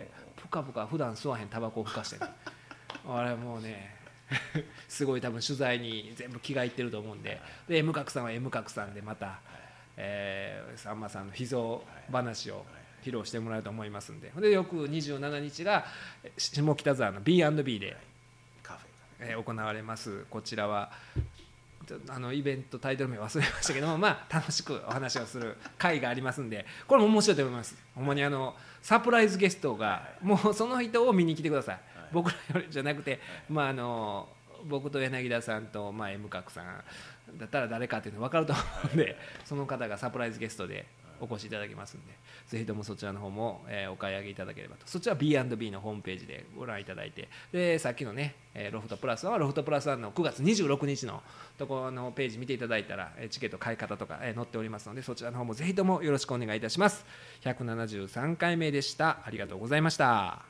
[SPEAKER 1] ふかふか普段吸わへんタバコをふかしてねあれもうねすごい多分取材に全部気がいってると思うんで、で M 角さんは M 角さんでまた、えー、さんまさんの秘蔵話を披露してもらうと思いますんで、で翌にじゅうしちにちが下北沢の ビーアンドビー で
[SPEAKER 2] カフェ、
[SPEAKER 1] えー、行われます。こちらはあのイベントタイトル名忘れましたけども、まあ楽しくお話をする会がありますんで、これも面白いと思います。ほんまにあのサプライズゲストがもうその人を見に来てください。僕らよりじゃなくて、まああの僕と柳田さんと、まあ、M 角さんだったら誰かっていうの分かると思うんで、その方がサプライズゲストでお越しいただきますんで、ぜひともそちらの方も、えー、お買い上げいただければと。そちらは ビーアンドビー のホームページでご覧いただいて、でさっきのね、えー、ロフトプラスはロフトプラスワンのくがつにじゅうろくにちのところのページ見ていただいたら、チケット買い方とか、えー、載っておりますので、そちらの方もぜひともよろしくお願いいたします。ひゃくななじゅうさんかいめでした。ありがとうございました。